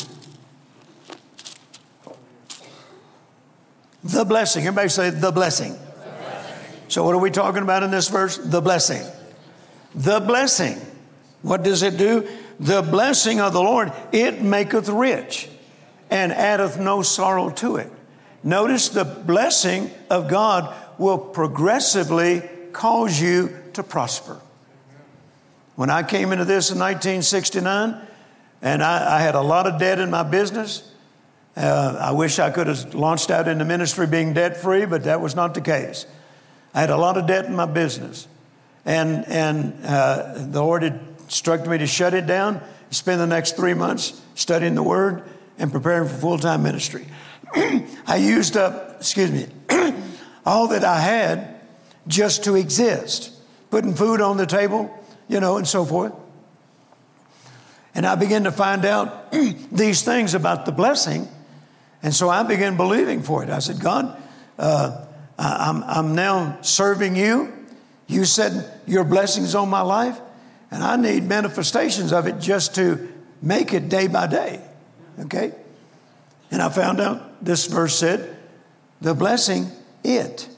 The blessing. Everybody say the blessing. The blessing. So what are we talking about in this verse? The blessing. The blessing. What does it do? The blessing of the Lord, it maketh rich and addeth no sorrow to it. Notice the blessing of God will progressively cause you to prosper. When I came into this in 1969, and I had a lot of debt in my business, I wish I could have launched out into ministry being debt-free, but that was not the case. I had a lot of debt in my business. And the Lord had instructed me to shut it down, spend the next 3 months studying the Word and preparing for full-time ministry. I used up, all that I had just to exist, putting food on the table, and so forth. And I began to find out these things about the blessing. And so I began believing for it. I said, God, I'm now serving you. You said your blessings on my life, and I need manifestations of it just to make it day by day. Okay? And I found out this verse said, the blessing, it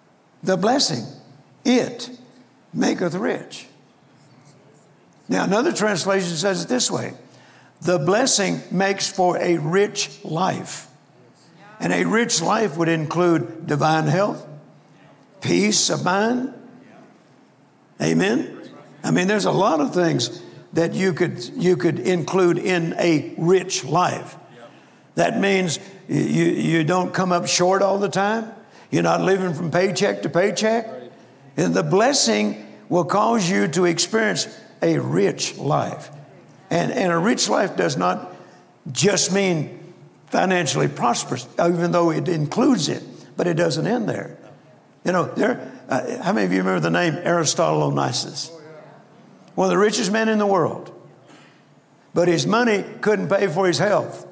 maketh rich. Now, another translation says it this way. The blessing makes for a rich life. And a rich life would include divine health, peace of mind. Amen. I mean, there's a lot of things that you could include in a rich life. That means you don't come up short all the time. You're not living from paycheck to paycheck. And the blessing will cause you to experience a rich life. And a rich life does not just mean financially prosperous, even though it includes it, but it doesn't end there. You know, how many of you remember the name Aristotle Onassis? One of the richest men in the world. But his money couldn't pay for his health.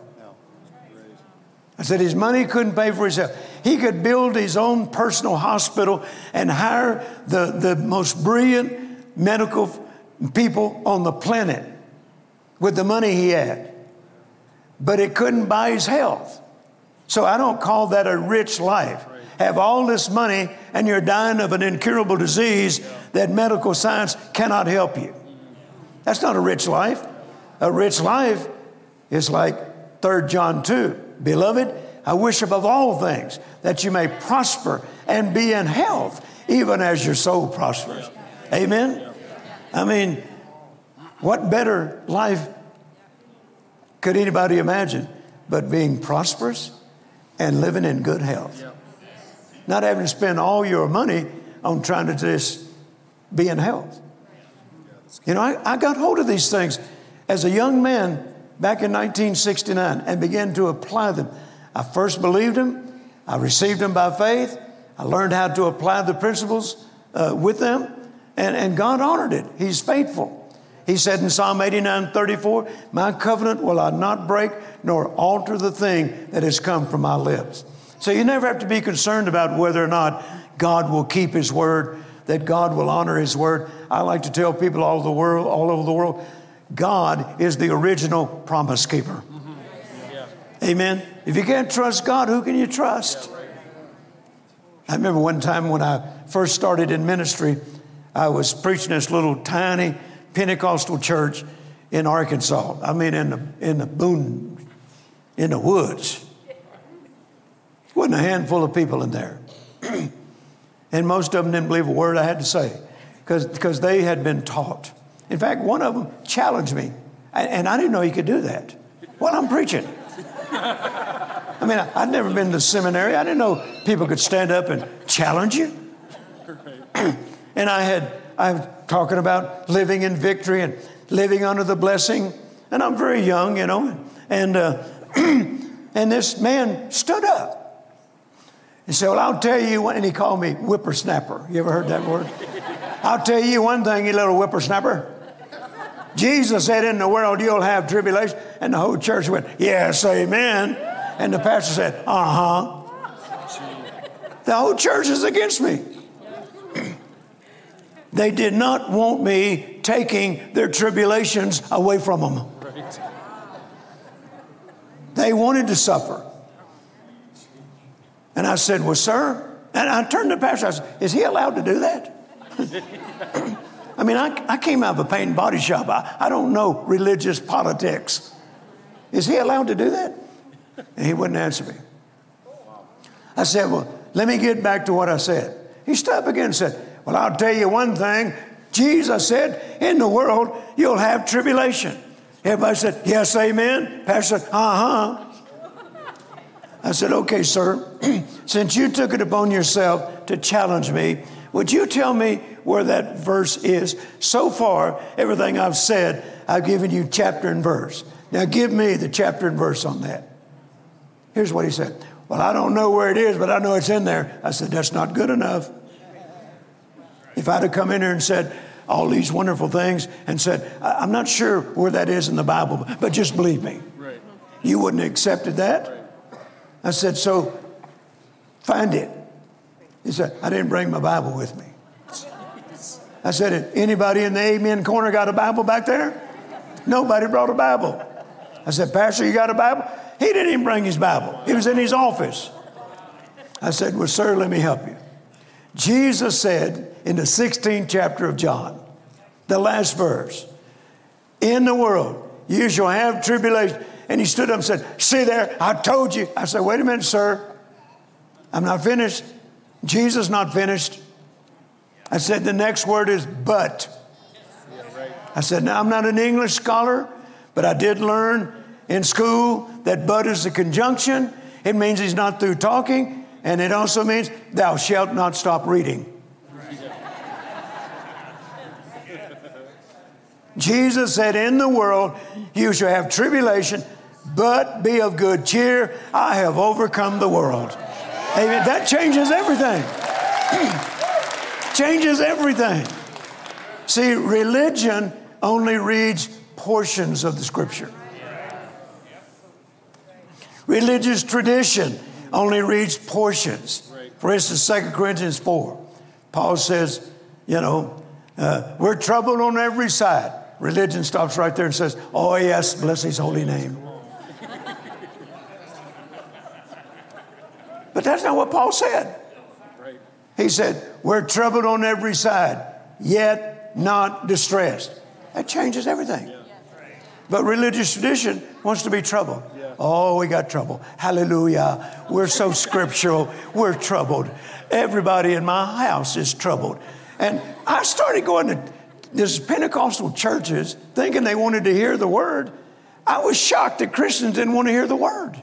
I said his money couldn't pay for his health. He could build his own personal hospital and hire the most brilliant medical people on the planet with the money he had. But it couldn't buy his health. So I don't call that a rich life. Have all this money and you're dying of an incurable disease that medical science cannot help you. That's not a rich life. A rich life is like 3 John 2. Beloved, I wish above all things that you may prosper and be in health, even as your soul prospers. Amen? I mean, what better life could anybody imagine but being prosperous and living in good health? Not having to spend all your money on trying to just be in health. You know, I got hold of these things as a young man back in 1969 and began to apply them. I first believed them. I received them by faith. I learned how to apply the principles with them. And God honored it. He's faithful. He said in Psalm 89:34, my covenant will I not break nor alter the thing that has come from my lips. So you never have to be concerned about whether or not God will keep His word, that God will honor His word. I like to tell people all over the world, God is the original promise keeper. Amen. If you can't trust God, who can you trust? I remember one time when I first started in ministry, I was preaching this little tiny Pentecostal church in Arkansas. I mean, in the woods. Wasn't a handful of people in there. And most of them didn't believe a word I had to say because they had been taught. In fact, one of them challenged me. And I didn't know he could do that while I'm preaching. I mean, I'd never been to seminary. I didn't know people could stand up and challenge you. And I was talking about living in victory and living under the blessing. And I'm very young, you know. And this man stood up. And said, well, I'll tell you what, and he called me whippersnapper. You ever heard that word? I'll tell you one thing, you little whippersnapper. Jesus said, in the world you'll have tribulation. And the whole church went, yes, amen. And the pastor said, The whole church is against me. They did not want me taking their tribulations away from them. They wanted to suffer. And I said, well, sir, and I turned to the pastor, I said, is he allowed to do that? I mean, I came out of a paint and body shop. I don't know religious politics. Is he allowed to do that? And he wouldn't answer me. I said, well, let me get back to what I said. He stood up again and said, well, I'll tell you one thing. Jesus said, in the world, you'll have tribulation. Everybody said, yes, amen. Pastor said, I said, okay, sir, since you took it upon yourself to challenge me, would you tell me where that verse is? So far, everything I've said, I've given you chapter and verse. Now give me the chapter and verse on that. Here's what he said. Well, I don't know where it is, but I know it's in there. I said, that's not good enough. If I'd have come in here and said all these wonderful things and said, I'm not sure where that is in the Bible, but just believe me. Right. You wouldn't have accepted that. Right. I said, so find it. He said, I didn't bring my Bible with me. I said, anybody in the amen corner got a Bible back there? Nobody brought a Bible. I said, Pastor, you got a Bible? He didn't even bring his Bible. He was in his office. I said, well, sir, let me help you. Jesus said in the 16th chapter of John, the last verse, in the world, you shall have tribulation. And he stood up and said, see there, I told you. I said, wait a minute, sir. I'm not finished. Jesus not finished. I said, the next word is but. I said, now I'm not an English scholar, but I did learn in school that but is a conjunction. It means he's not through talking. And it also means thou shalt not stop reading. Jesus said, in the world you shall have tribulation, but be of good cheer. I have overcome the world. Amen. That changes everything. Changes everything. See, religion only reads portions of the Scripture. Religious tradition only reads portions. For instance, 2 Corinthians 4, Paul says, we're troubled on every side. Religion stops right there and says, oh yes, bless his holy name. But that's not what Paul said. He said, we're troubled on every side, yet not distressed. That changes everything. But religious tradition wants to be troubled. Oh, we got trouble. Hallelujah. We're so scriptural. We're troubled. Everybody in my house is troubled. And I started going to these Pentecostal churches thinking they wanted to hear the word. I was shocked that Christians didn't want to hear the word.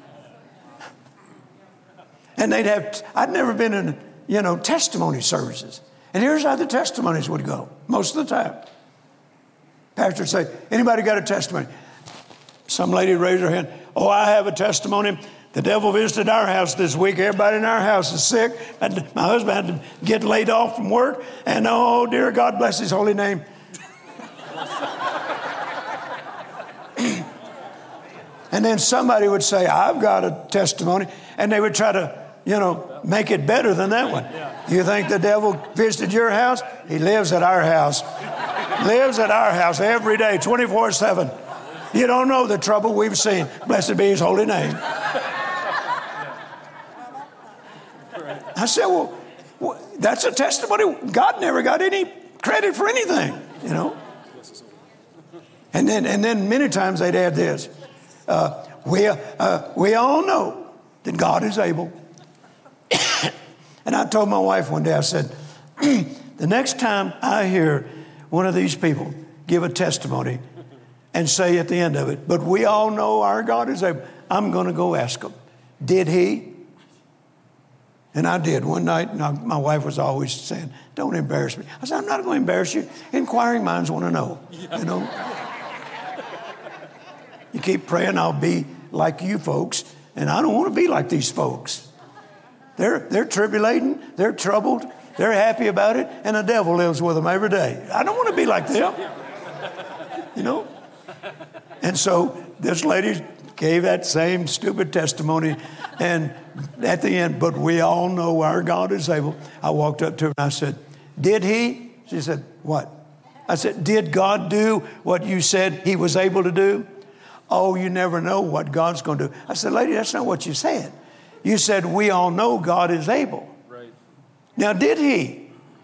And I'd never been in, testimony services. And here's how the testimonies would go most of the time. Pastor would say, anybody got a testimony? Some lady raised her hand. Oh, I have a testimony. The devil visited our house this week. Everybody in our house is sick. And my husband had to get laid off from work. And oh, dear God, bless his holy name. And then somebody would say, I've got a testimony. And they would try to, make it better than that one. You think the devil visited your house? He lives at our house. Lives at our house every day, 24/7. You don't know the trouble we've seen. Blessed be his holy name. I said, well, that's a testimony. God never got any credit for anything, And then many times they'd add this. We all know that God is able. And I told my wife one day, I said, the next time I hear one of these people give a testimony and say at the end of it, but we all know our God is able, I'm going to go ask him, did he? And I did one night. And my wife was always saying, don't embarrass me. I said, I'm not going to embarrass you. Inquiring minds want to know, You keep praying I'll be like you folks, and I don't want to be like these folks. They're tribulating, they're troubled, they're happy about it, and the devil lives with them every day. I don't want to be like them. And so this lady gave that same stupid testimony, and at the end, but we all know our God is able. I walked up to her and I said, did he? She said, what? I said, did God do what you said he was able to do? Oh, you never know what God's going to do. I said, lady, that's not what you said. You said, we all know God is able. Right. Now, did he?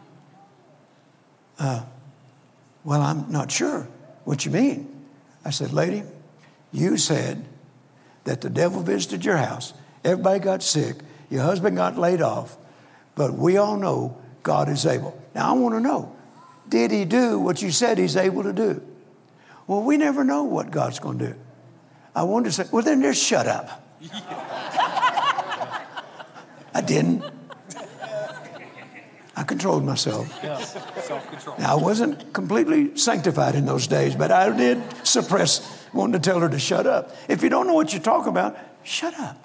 Well, I'm not sure what you mean. I said, lady, you said that the devil visited your house. Everybody got sick. Your husband got laid off. But we all know God is able. Now, I want to know, did he do what you said he's able to do? Well, we never know what God's going to do. I wanted to say, well, then just shut up. I didn't. I controlled myself. Yeah, self-control. Now, I wasn't completely sanctified in those days, but I did suppress wanting to tell her to shut up. If you don't know what you're talking about, shut up.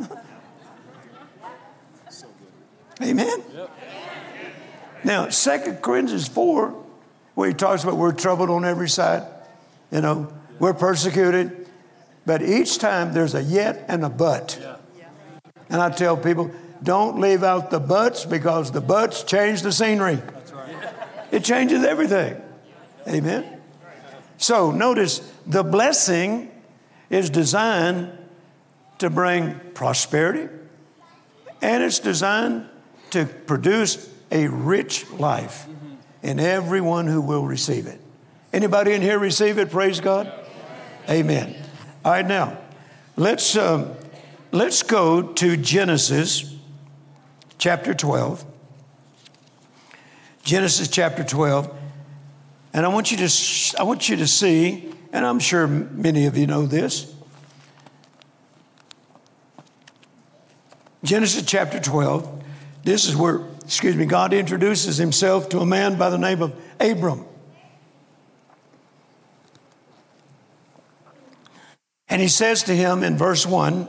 So good. Amen? Yep. Now, 2 Corinthians 4, where he talks about we're troubled on every side, we're persecuted, but each time there's a yet and a but. Yeah. And I tell people, don't leave out the buts, because the buts change the scenery. That's right. It changes everything. Amen. So notice the blessing is designed to bring prosperity, and it's designed to produce a rich life in everyone who will receive it. Anybody in here receive it? Praise God. Amen. All right, now let's go to Genesis chapter 12. Genesis chapter 12. And I want you to see, and I'm sure many of you know this, Genesis chapter 12, this is where, God introduces himself to a man by the name of Abram. And he says to him in verse 1,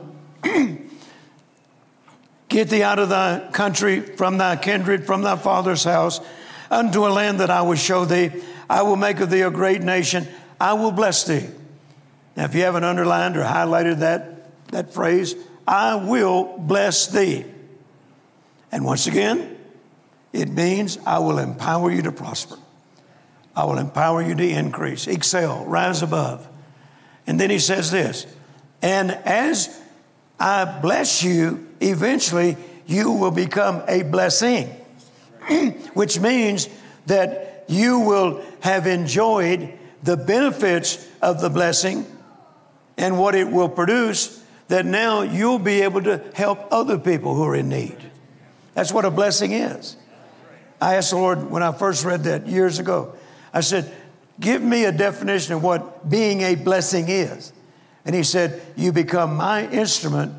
get thee out of thy country, from thy kindred, from thy father's house, unto a land that I will show thee. I will make of thee a great nation. I will bless thee. Now, if you haven't underlined or highlighted that phrase, I will bless thee. And once again, it means I will empower you to prosper. I will empower you to increase, excel, rise above. And then he says this, and as I bless you, eventually you will become a blessing, which means that you will have enjoyed the benefits of the blessing and what it will produce, that now you'll be able to help other people who are in need. That's what a blessing is. I asked the Lord when I first read that years ago, I said, give me a definition of what being a blessing is. And he said, you become my instrument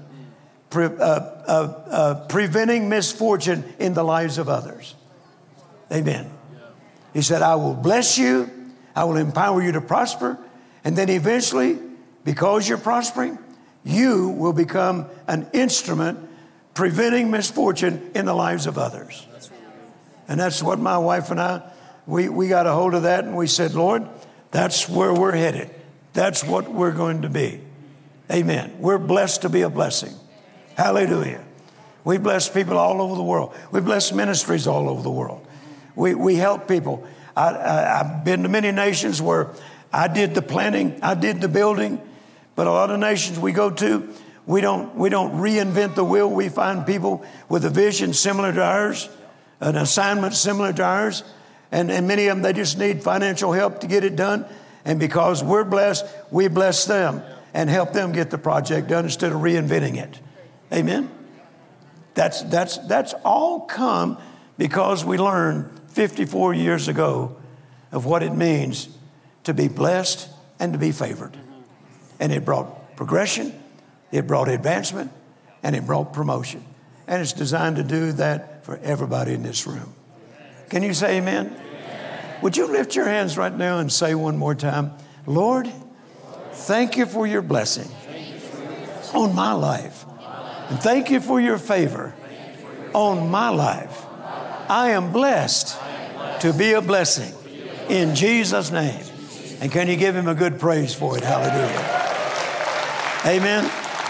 preventing misfortune in the lives of others. Amen. He said, I will bless you. I will empower you to prosper. And then eventually, because you're prospering, you will become an instrument preventing misfortune in the lives of others. And that's what my wife and I, we got a hold of that, and we said, Lord, that's where we're headed. That's what we're going to be. Amen. We're blessed to be a blessing. Hallelujah. We bless people all over the world. We bless ministries all over the world. We help people. I've been to many nations where I did the planning, I did the building, but a lot of nations we go to, we don't reinvent the wheel. We find people with a vision similar to ours, an assignment similar to ours, and many of them, they just need financial help to get it done. And because we're blessed, we bless them and help them get the project done instead of reinventing it. Amen. That's all come because we learned 54 years ago of what it means to be blessed and to be favored. And it brought progression, it brought advancement, and it brought promotion. And it's designed to do that for everybody in this room. Can you say amen? Amen. Would you lift your hands right now and say one more time, Lord, thank you for your blessing on my life. And thank you for your favor on my life. I am blessed to be a blessing in Jesus' name. And can you give him a good praise for it? Hallelujah. Amen.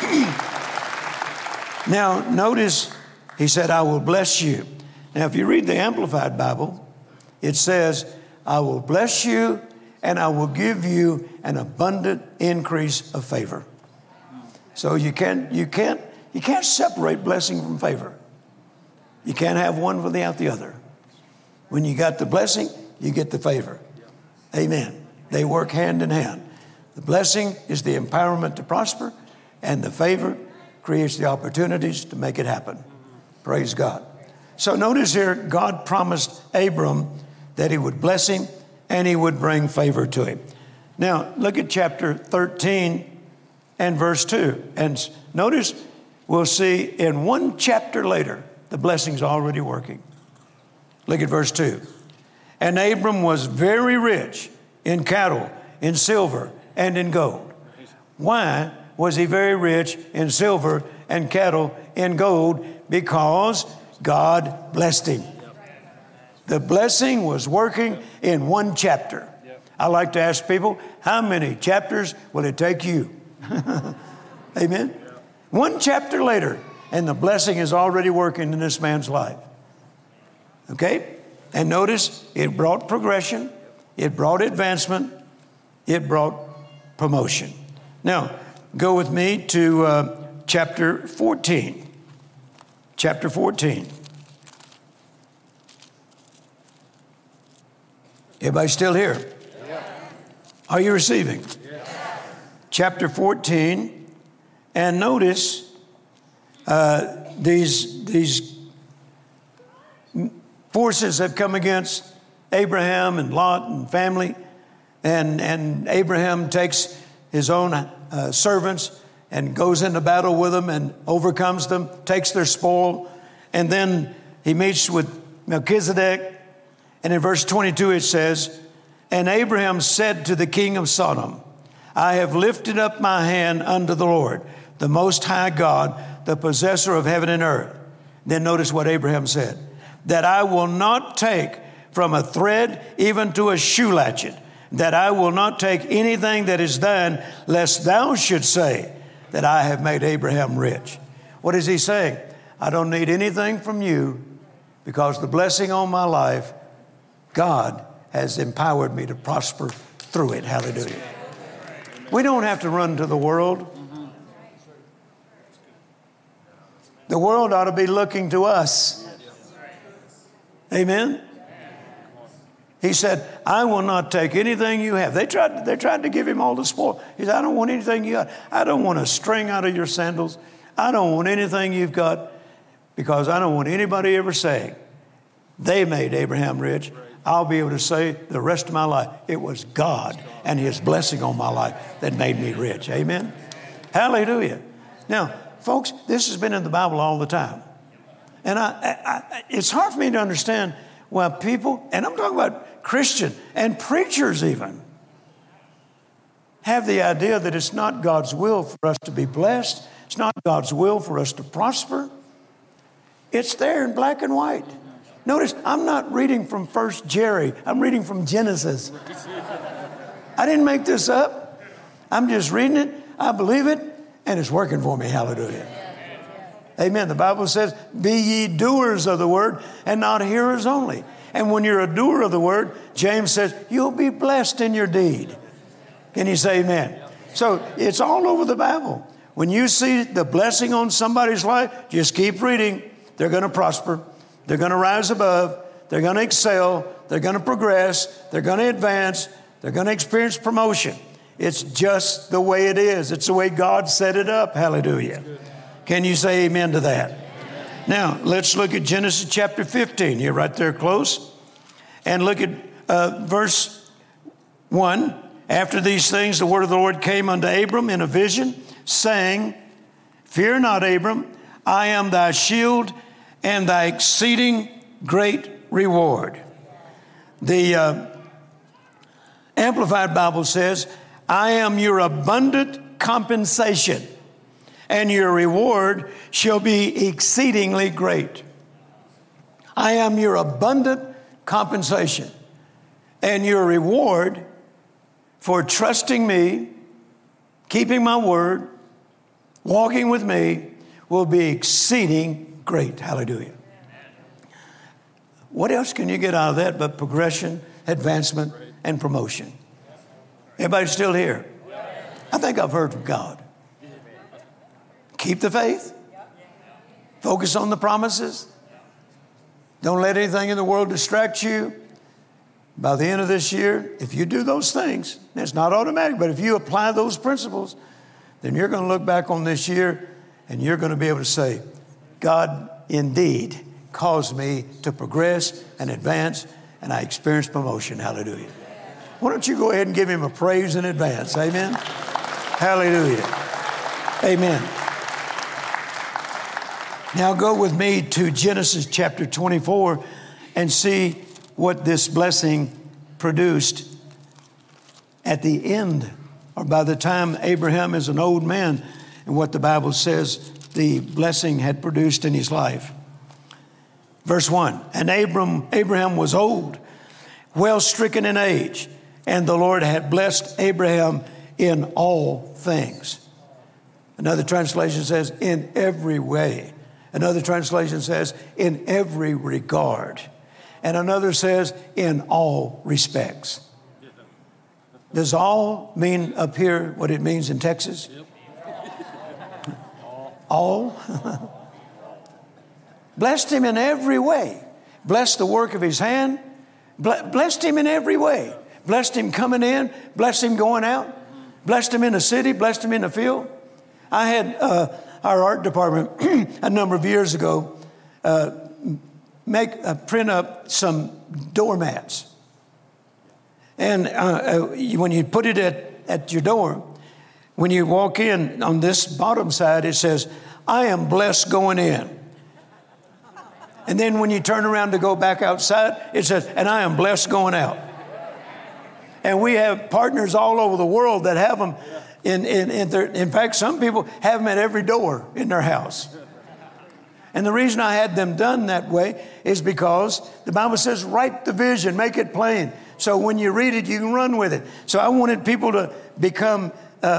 Now, notice he said, I will bless you. Now, if you read the Amplified Bible, it says, I will bless you and I will give you an abundant increase of favor. So you can't separate blessing from favor. You can't have one without the other. When you got the blessing, you get the favor. Amen. They work hand in hand. The blessing is the empowerment to prosper, and the favor creates the opportunities to make it happen. Praise God. So notice here, God promised Abram that he would bless him and he would bring favor to him. Now, look at chapter 13 and verse 2. And notice, we'll see in one chapter later, the blessing's already working. Look at verse 2. And Abram was very rich in cattle, in silver, and in gold. Why was he very rich in silver and cattle and gold? Because God blessed him. The blessing was working in one chapter. I like to ask people, how many chapters will it take you? Amen. One chapter later, and the blessing is already working in this man's life. Okay? And notice, it brought progression, it brought advancement, it brought promotion. Now, go with me to chapter 14. Chapter 14. Everybody still here? Yeah. Are you receiving? Yeah. Chapter 14. And notice these forces have come against Abraham and Lot and family. And Abraham takes his own servants and goes into battle with them and overcomes them, takes their spoil. And then he meets with Melchizedek. And in verse 22 it says, and Abraham said to the king of Sodom, I have lifted up my hand unto the Lord, the Most High God, the possessor of heaven and earth. Then notice what Abraham said, that I will not take from a thread even to a shoe latchet, that I will not take anything that is thine, lest thou should say that I have made Abraham rich. What is he saying? I don't need anything from you because the blessing on my life, God has empowered me to prosper through it. Hallelujah. We don't have to run to the world. The world ought to be looking to us. Amen. He said, I will not take anything you have. They tried to give him all the spoil. He said, I don't want anything you got. I don't want a string out of your sandals. I don't want anything you've got, because I don't want anybody ever saying they made Abraham rich. I'll be able to say the rest of my life, it was God and his blessing on my life that made me rich. Amen. Hallelujah. Now, folks, this has been in the Bible all the time. And it's hard for me to understand why people, and I'm talking about Christian and preachers even, have the idea that it's not God's will for us to be blessed. It's not God's will for us to prosper. It's there in black and white. Notice, I'm not reading from 1 Jerry. I'm reading from Genesis. I didn't make this up. I'm just reading it. I believe it, and it's working for me. Hallelujah. Amen. The Bible says, be ye doers of the word and not hearers only. And when you're a doer of the word, James says, you'll be blessed in your deed. Can you say amen? So it's all over the Bible. When you see the blessing on somebody's life, just keep reading. They're going to prosper. They're going to rise above. They're going to excel. They're going to progress. They're going to advance. They're going to experience promotion. It's just the way it is. It's the way God set it up. Hallelujah. Can you say amen to that? Amen. Now, let's look at Genesis chapter 15. You're right there close. And look at verse 1. After these things, the word of the Lord came unto Abram in a vision, saying, fear not, Abram, I am thy shield and thy exceeding great reward. The Amplified Bible says, I am your abundant compensation, and your reward shall be exceedingly great. I am your abundant compensation, and your reward for trusting me, keeping my word, walking with me, will be exceeding great. Hallelujah. What else can you get out of that but progression, advancement, and promotion? Everybody still here? I think I've heard from God. Keep the faith. Focus on the promises. Don't let anything in the world distract you. By the end of this year, if you do those things, it's not automatic, but if you apply those principles, then you're going to look back on this year and you're going to be able to say, God indeed caused me to progress and advance, and I experienced promotion. Hallelujah. Why don't you go ahead and give him a praise in advance? Amen. Hallelujah. Amen. Now go with me to Genesis chapter 24 and see what this blessing produced at the end, or by the time Abraham is an old man, and what the Bible says the blessing had produced in his life. Verse 1, and Abraham was old, well stricken in age, and the Lord had blessed Abraham in all things. Another translation says, in every way. Another translation says, in every regard. And another says, in all respects. Does all mean up here what it means in Texas? Yep. All? Blessed him in every way. Blessed the work of his hand. Blessed him in every way. Blessed him coming in. Blessed him going out. Blessed him in the city. Blessed him in the field. I had our art department a number of years ago print up some doormats. And when you put it at your door, when you walk in on this bottom side, it says, I am blessed going in. And then when you turn around to go back outside, it says, and I am blessed going out. And we have partners all over the world that have them in fact, some people have them at every door in their house. And the reason I had them done that way is because the Bible says, write the vision, make it plain. So when you read it, you can run with it. So I wanted people to become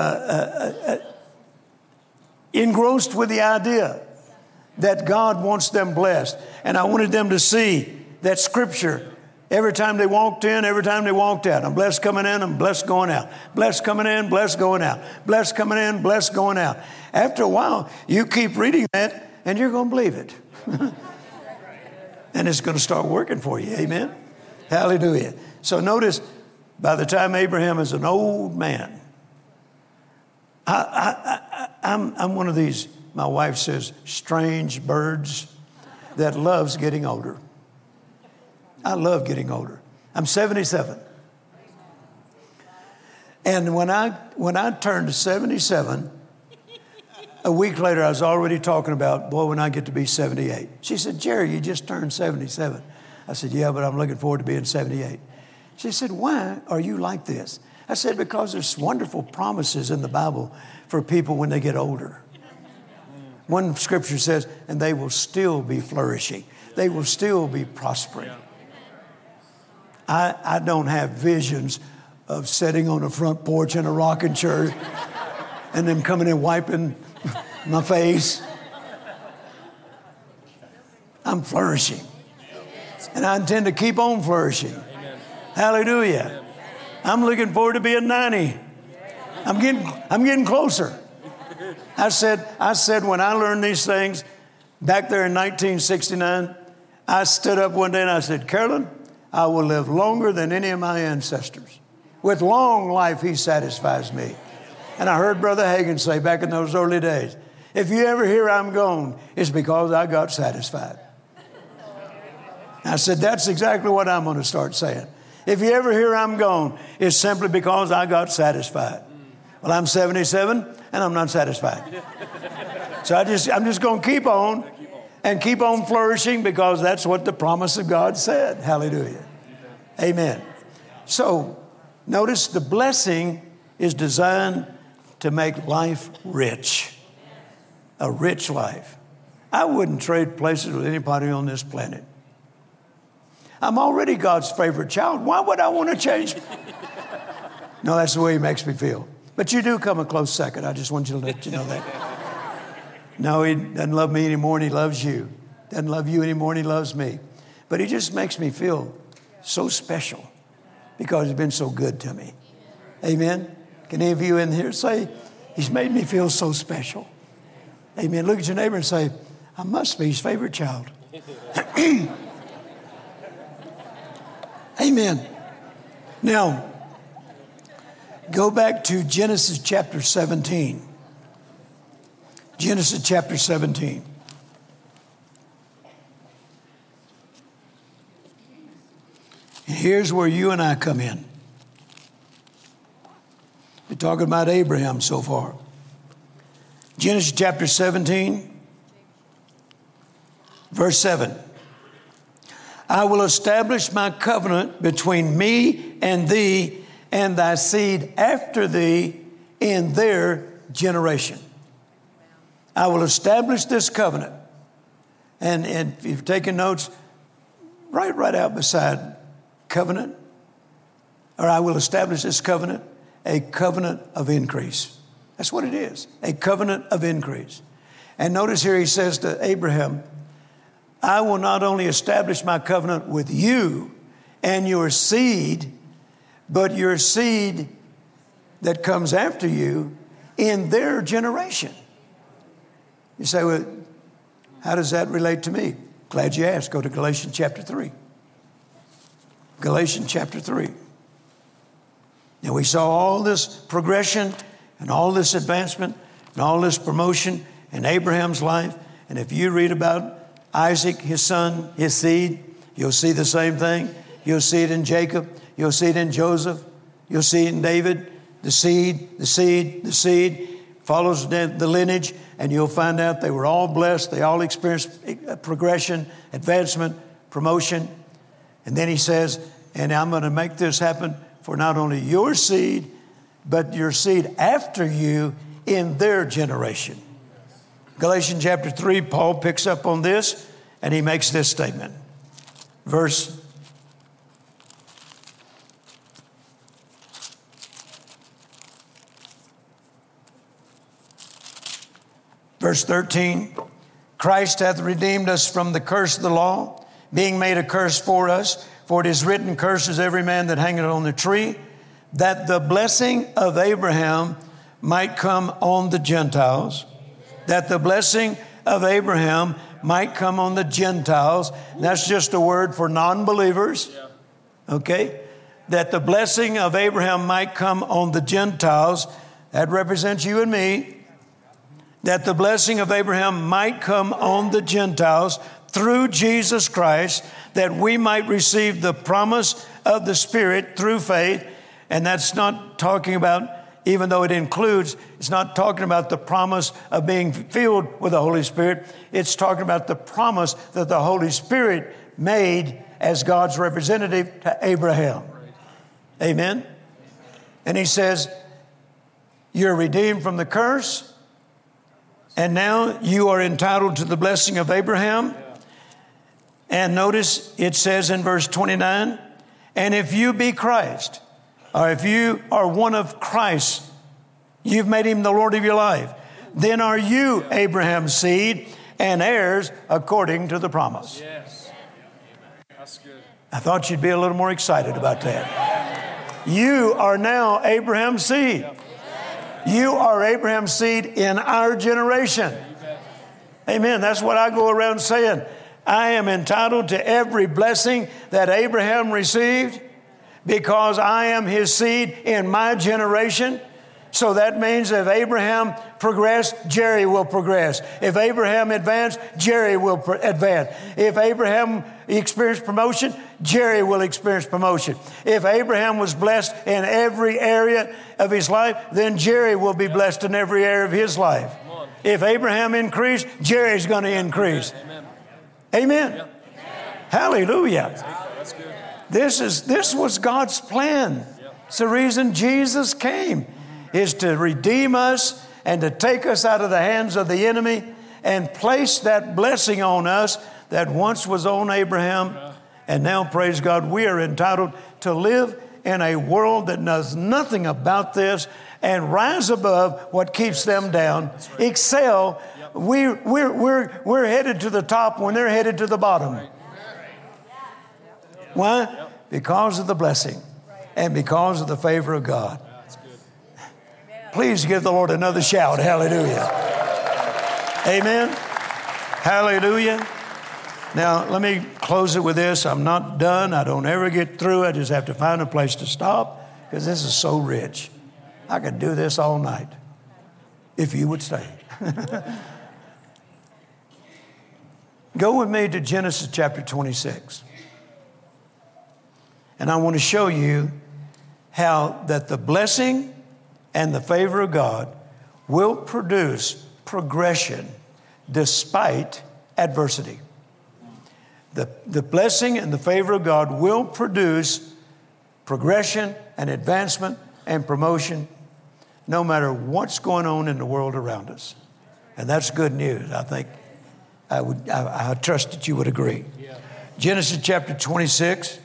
engrossed with the idea that God wants them blessed. And I wanted them to see that Scripture every time they walked in, every time they walked out. I'm blessed coming in, I'm blessed going out. Blessed coming in, blessed going out. Blessed coming in, blessed going out. After a while, you keep reading that and you're going to believe it. And it's going to start working for you. Amen? Hallelujah. So notice, by the time Abraham is an old man, I'm one of these, my wife says, strange birds that loves getting older. I love getting older. I'm 77. And when I turned 77, a week later, I was already talking about, boy, when I get to be 78. She said, Jerry, you just turned 77. I said, yeah, but I'm looking forward to being 78. She said, why are you like this? I said, because there's wonderful promises in the Bible for people when they get older. One scripture says, and they will still be flourishing. They will still be prospering. I don't have visions of sitting on the front porch in a rocking chair and then coming in wiping my face. I'm flourishing. And I intend to keep on flourishing. Hallelujah. I'm looking forward to being 90. I'm getting closer. I said when I learned these things back there in 1969, I stood up one day and I said, Carolyn, I will live longer than any of my ancestors. With long life, he satisfies me. And I heard Brother Hagin say back in those early days, if you ever hear I'm gone, it's because I got satisfied. I said, that's exactly what I'm going to start saying. If you ever hear I'm gone, it's simply because I got satisfied. Well, I'm 77 and I'm not satisfied. So I'm just going to keep on and keep on flourishing because that's what the promise of God said. Hallelujah. Amen. So notice the blessing is designed to make life rich. A rich life. I wouldn't trade places with anybody on this planet. I'm already God's favorite child. Why would I want to change? No, that's the way he makes me feel. But you do come a close second. I just want you to let you know that. No, he doesn't love me anymore and he loves you. Doesn't love you anymore and he loves me. But he just makes me feel so special because he's been so good to me. Amen? Can any of you in here say, he's made me feel so special? Amen. Look at your neighbor and say, I must be his favorite child. Amen. Now, go back to Genesis chapter 17. Genesis chapter 17. And here's where you and I come in. We're talking about Abraham so far. Genesis chapter 17, verse 7. I will establish my covenant between me and thee and thy seed after thee in their generation. I will establish this covenant. And if you've taken notes, write right out beside covenant, or I will establish this covenant, a covenant of increase. That's what it is, a covenant of increase. And notice here he says to Abraham, I will not only establish my covenant with you and your seed, but your seed that comes after you in their generation. You say, well, how does that relate to me? Glad you asked. Go to Galatians chapter 3. Galatians chapter 3. Now we saw all this progression and all this advancement and all this promotion in Abraham's life. And if you read about Isaac, his son, his seed, you'll see the same thing. You'll see it in Jacob. You'll see it in Joseph. You'll see it in David. The seed follows the lineage, and you'll find out they were all blessed. They all experienced progression, advancement, promotion. And then he says, and I'm going to make this happen for not only your seed, but your seed after you in their generation. Galatians chapter 3, Paul picks up on this, and he makes this statement. Verse 13, Christ hath redeemed us from the curse of the law, being made a curse for us. For it is written, cursed is every man that hangeth on the tree, that the blessing of Abraham might come on the Gentiles. That the blessing of Abraham might come on the Gentiles. That's just a word for non-believers. Okay? That the blessing of Abraham might come on the Gentiles. That represents you and me. That the blessing of Abraham might come on the Gentiles through Jesus Christ, that we might receive the promise of the Spirit through faith. And that's not talking about, even though it includes, it's not talking about the promise of being filled with the Holy Spirit. It's talking about the promise that the Holy Spirit made as God's representative to Abraham. Amen? And he says, you're redeemed from the curse. And now you are entitled to the blessing of Abraham. And notice it says in verse 29, and if you be Christ, or if you are one of Christ, you've made him the Lord of your life, then are you Abraham's seed and heirs according to the promise. Yes. That's good. I thought you'd be a little more excited about that. You are now Abraham's seed. You are Abraham's seed in our generation. Amen. That's what I go around saying. I am entitled to every blessing that Abraham received because I am his seed in my generation. So that means if Abraham progressed, Jerry will progress. If Abraham advanced, Jerry will advance. If Abraham experienced promotion, Jerry will experience promotion. If Abraham was blessed in every area of his life, then Jerry will be blessed in every area of his life. If Abraham increased, Jerry's going to increase. Amen. Amen. Yep. Hallelujah. That's good. This was God's plan. It's the reason Jesus came, is to redeem us and to take us out of the hands of the enemy and place that blessing on us that once was on Abraham. And now, praise God, we are entitled to live in a world that knows nothing about this and rise above what keeps them down. Excel. We're headed to the top when they're headed to the bottom. Why? Because of the blessing and because of the favor of God. Please give the Lord another shout. Hallelujah. Amen. Hallelujah. Now, let me close it with this. I'm not done. I don't ever get through. I just have to find a place to stop because this is so rich. I could do this all night if you would stay. Go with me to Genesis chapter 26. And I want to show you how that the blessing and the favor of God will produce progression despite adversity. The blessing and the favor of God will produce progression and advancement and promotion no matter what's going on in the world around us. And that's good news. I think I trust that you would agree. Yeah. Genesis chapter 26.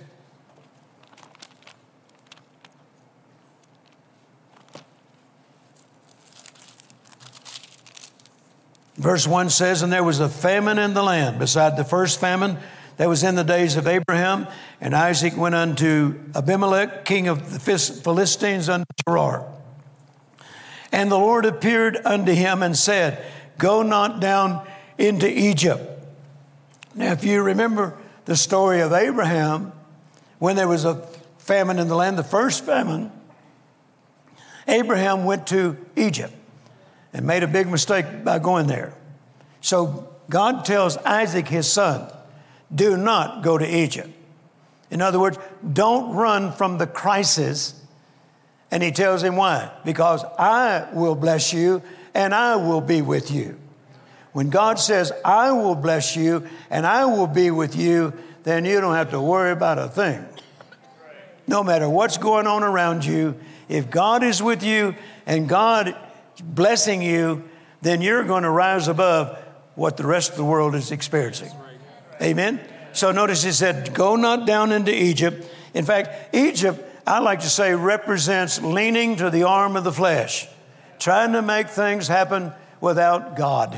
Verse 1 says, and there was a famine in the land beside the first famine that was in the days of Abraham. And Isaac went unto Abimelech, king of the Philistines, unto Gerar. And the Lord appeared unto him and said, go not down into Egypt. Now, if you remember the story of Abraham, when there was a famine in the land, the first famine, Abraham went to Egypt and made a big mistake by going there. So God tells Isaac, his son, do not go to Egypt. In other words, don't run from the crisis. And he tells him why? Because I will bless you and I will be with you. When God says, I will bless you and I will be with you, then you don't have to worry about a thing. No matter what's going on around you, if God is with you and God is blessing you, then you're going to rise above what the rest of the world is experiencing. Amen? So notice he said, go not down into Egypt. In fact, Egypt, I like to say, represents leaning to the arm of the flesh, trying to make things happen without God.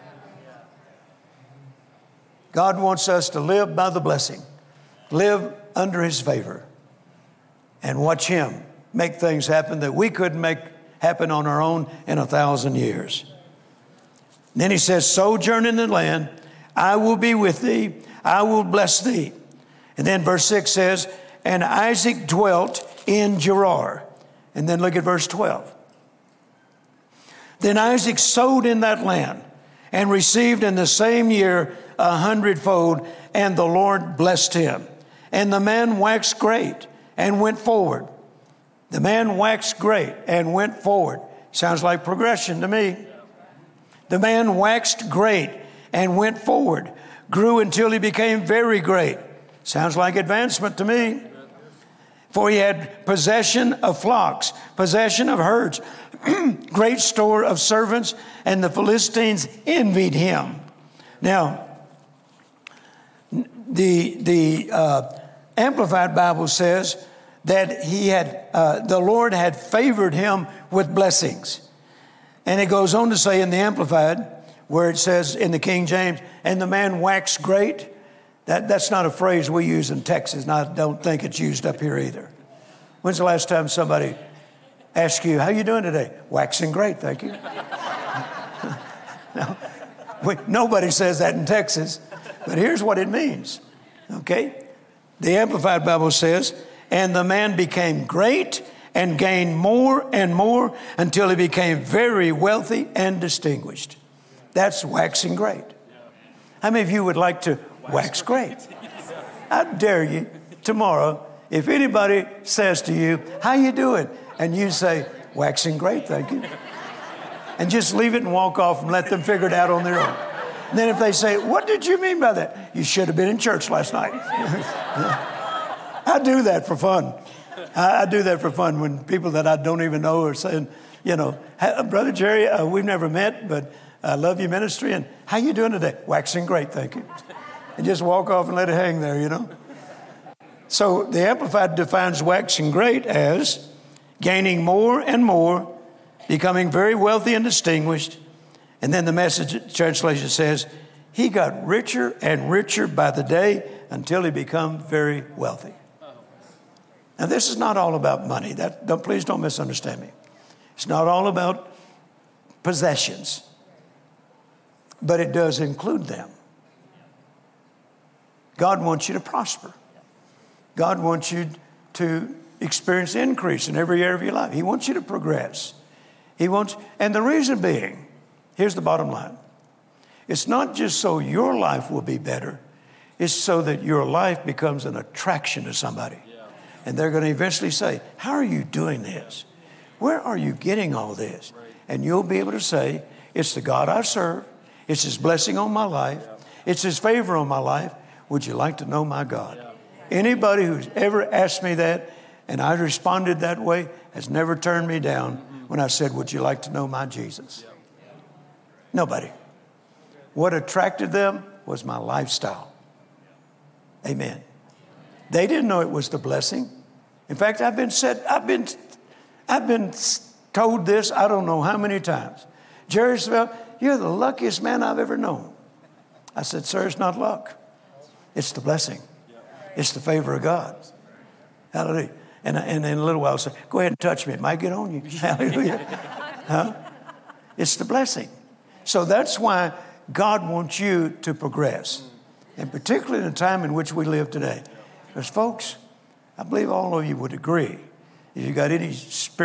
God wants us to live by the blessing, live under his favor, and watch him make things happen that we couldn't make happen on our own in 1,000 years. And then he says, sojourn in the land, I will be with thee, I will bless thee. And then verse 6 says, and Isaac dwelt in Gerar. And then look at verse 12. Then Isaac sowed in that land and received in the same year 100-fold, and the Lord blessed him. And the man waxed great and went forward. The man waxed great and went forward. Sounds like progression to me. The man waxed great and went forward, grew until he became very great. Sounds like advancement to me. For he had possession of flocks, possession of herds, great store of servants, and the Philistines envied him. Now, the Amplified Bible says that he had the Lord had favored him with blessings. And it goes on to say in the Amplified, where it says in the King James, and the man waxed great. That's not a phrase we use in Texas, and I don't think it's used up here either. When's the last time somebody asked you, how you doing today? Waxing great, thank you. No, nobody says that in Texas, but here's what it means, okay? The Amplified Bible says, and the man became great and gained more and more until he became very wealthy and distinguished. That's waxing great. How many of you would like to wax great? I dare you tomorrow, if anybody says to you, how you doing? And you say, waxing great, thank you. And just leave it and walk off and let them figure it out on their own. And then if they say, what did you mean by that? You should have been in church last night. I do that for fun. I do that for fun when people that I don't even know are saying, you know, Brother Jerry, we've never met, but I love your ministry. And how you doing today? Waxing great, thank you. And just walk off and let it hang there, you know. So the Amplified defines waxing great as gaining more and more, becoming very wealthy and distinguished. And then the Message translation says, he got richer and richer by the day until he became very wealthy. Now, this is not all about money. Please don't misunderstand me. It's not all about possessions, but it does include them. God wants you to prosper. God wants you to experience increase in every area of your life. He wants you to progress. And the reason being, here's the bottom line. It's not just so your life will be better. It's so that your life becomes an attraction to somebody. And they're going to eventually say, how are you doing this? Where are you getting all this? And you'll be able to say, it's the God I serve. It's his blessing on my life. It's his favor on my life. Would you like to know my God? Anybody who's ever asked me that and I responded that way has never turned me down when I said, would you like to know my Jesus? Nobody. What attracted them was my lifestyle. Amen. They didn't know it was the blessing. In fact, I've been told this I don't know how many times. Jerry Savelle, you're the luckiest man I've ever known. I said, sir, it's not luck. It's the blessing. It's the favor of God. Hallelujah. And in a little while, I'll say, go ahead and touch me. It might get on you. Hallelujah. Huh? It's the blessing. So that's why God wants you to progress. And particularly in the time in which we live today. Because folks, I believe all of you would agree. If you got any if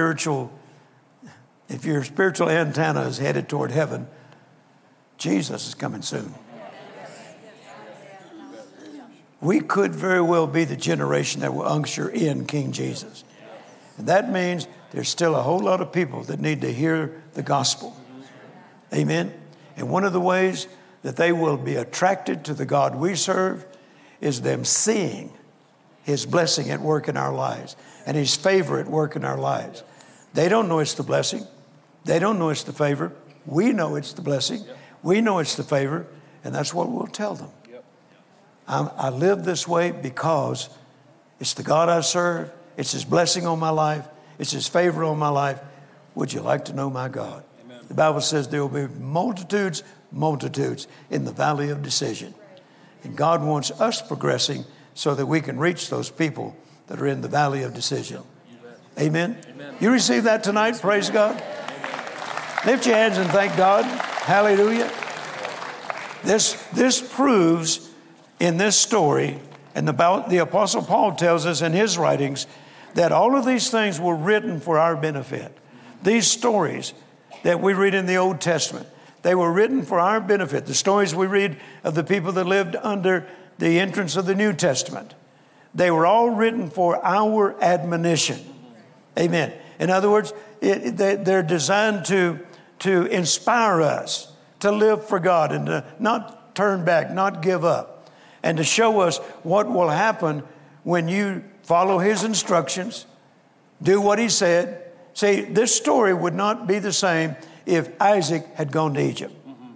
your spiritual antenna is headed toward heaven, Jesus is coming soon. we could very well be the generation that will usher in King Jesus. And that means there's still a whole lot of people that need to hear the gospel. Amen. And one of the ways that they will be attracted to the God we serve is them seeing His blessing at work in our lives and His favor at work in our lives. They don't know it's the blessing. They don't know it's the favor. We know it's the blessing. We know it's the favor. And that's what we'll tell them. I live this way because it's the God I serve. It's His blessing on my life. It's His favor on my life. Would you like to know my God? Amen. The Bible says there will be multitudes in the valley of decision. And God wants us progressing so that we can reach those people that are in the valley of decision. Amen. Amen. You receive that tonight? Praise God. Lift your hands and thank God. Hallelujah. This proves in this story, and about the Apostle Paul tells us in his writings, that all of these things were written for our benefit. These stories that we read in the Old Testament, they were written for our benefit. The stories we read of the people that lived under the entrance of the New Testament, they were all written for our admonition. Amen. In other words, they're designed to inspire us to live for God and to not turn back, not give up, and to show us what will happen when you follow His instructions, do what He said. See, this story would not be the same if Isaac had gone to Egypt.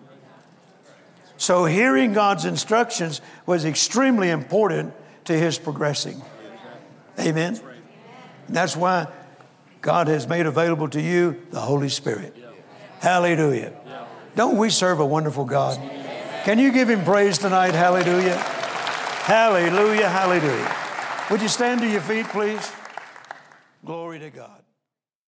So hearing God's instructions was extremely important to his progressing. Amen. And that's why God has made available to you the Holy Spirit. Hallelujah. Don't we serve a wonderful God? Can you give Him praise tonight? Hallelujah. Hallelujah. Hallelujah. Would you stand to your feet, please? Glory to God.